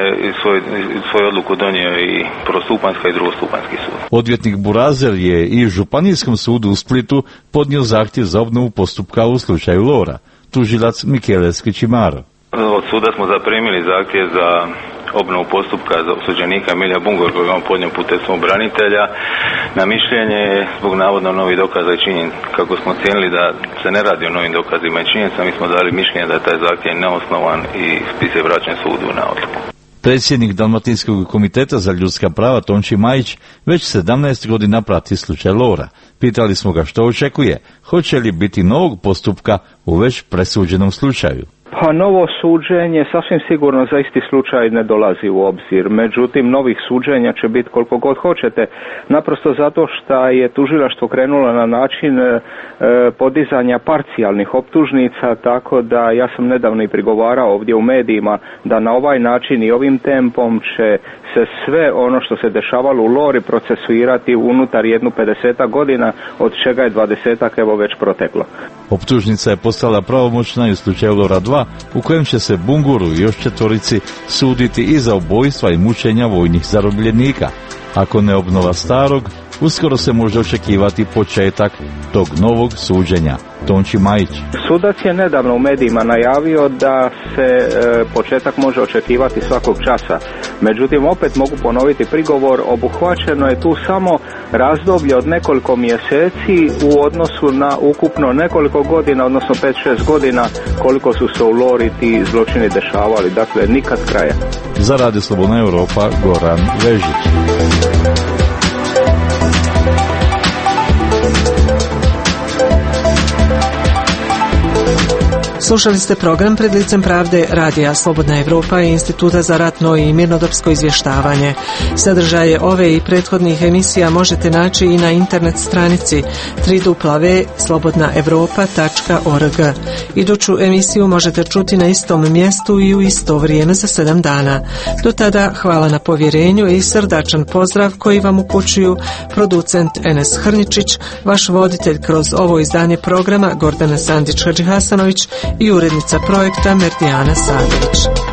svoju odluku donio i prvostupanjski i drugostupanjski sud. Odvjetnik Burazer je i Županijskom sudu u Splitu podnio zahtjev za obnovu postupka u slučaju Lora. Tužilac Michele Skvičimaro. Od suda smo zaprimili zahtjev za obnovu postupka za osuđenika Emilija Bungura koji on podnio putem svog branitelja na mišljenje zbog navodno novih dokaza i činjenica. Kako smo ocijenili da se ne radi o novim dokazima i činjenicama, mi smo dali mišljenje da je taj zahtjev neosnovan i spis je vraćen sudu na odluku. Predsjednik Dalmatinskog komiteta za ljudska prava Tonči Majić već 17 godina prati slučaj Lora. Pitali smo ga što očekuje, hoće li biti novog postupka u već presuđenom slučaju. Pa novo suđenje sasvim sigurno za isti slučaj ne dolazi u obzir. Međutim, novih suđenja će biti koliko god hoćete. Naprosto zato što je tužilaštvo krenulo na način podizanja parcijalnih optužnica, tako da ja sam nedavno i prigovarao ovdje u medijima da na ovaj način i ovim tempom će se sve ono što se dešavalo u Lori procesuirati unutar 50 godina, od čega je 20 evo već proteklo. Optužnica je postala pravomoćna i u slučaju Lora 2, u kojem će se Bunguru i još 4 suditi i za ubojstva i mučenja vojnih zarobljenika. Ako ne obnova starog, uskoro se može očekivati početak tog novog suđenja. Tonči Majić. Sudac je nedavno u medijima najavio da se početak može očekivati svakog časa. Međutim, opet mogu ponoviti prigovor, obuhvaćeno je tu samo razdoblje od nekoliko mjeseci u odnosu na ukupno nekoliko godina, odnosno 5-6 godina koliko su se u Lori ti zločini dešavali. Dakle, nikad kraja. Za Radio Slobodna Evropa, Goran Vežić. Slušali ste program Pred licem pravde Radija Slobodna Evropa i Instituta za ratno i mirnodopsko izvještavanje. Sadržaje ove i prethodnih emisija možete naći i na internet stranici www.slobodnaevropa.org. Iduću emisiju možete čuti na istom mjestu i u isto vrijeme za 7 dana. Do tada hvala na povjerenju i srdačan pozdrav koji vam upućuju producent Enes Hrničić, vaš voditelj kroz ovo izdanje programa Gordana Sandić-Hadžihasanović i urednica projekta Merdijana Sadović.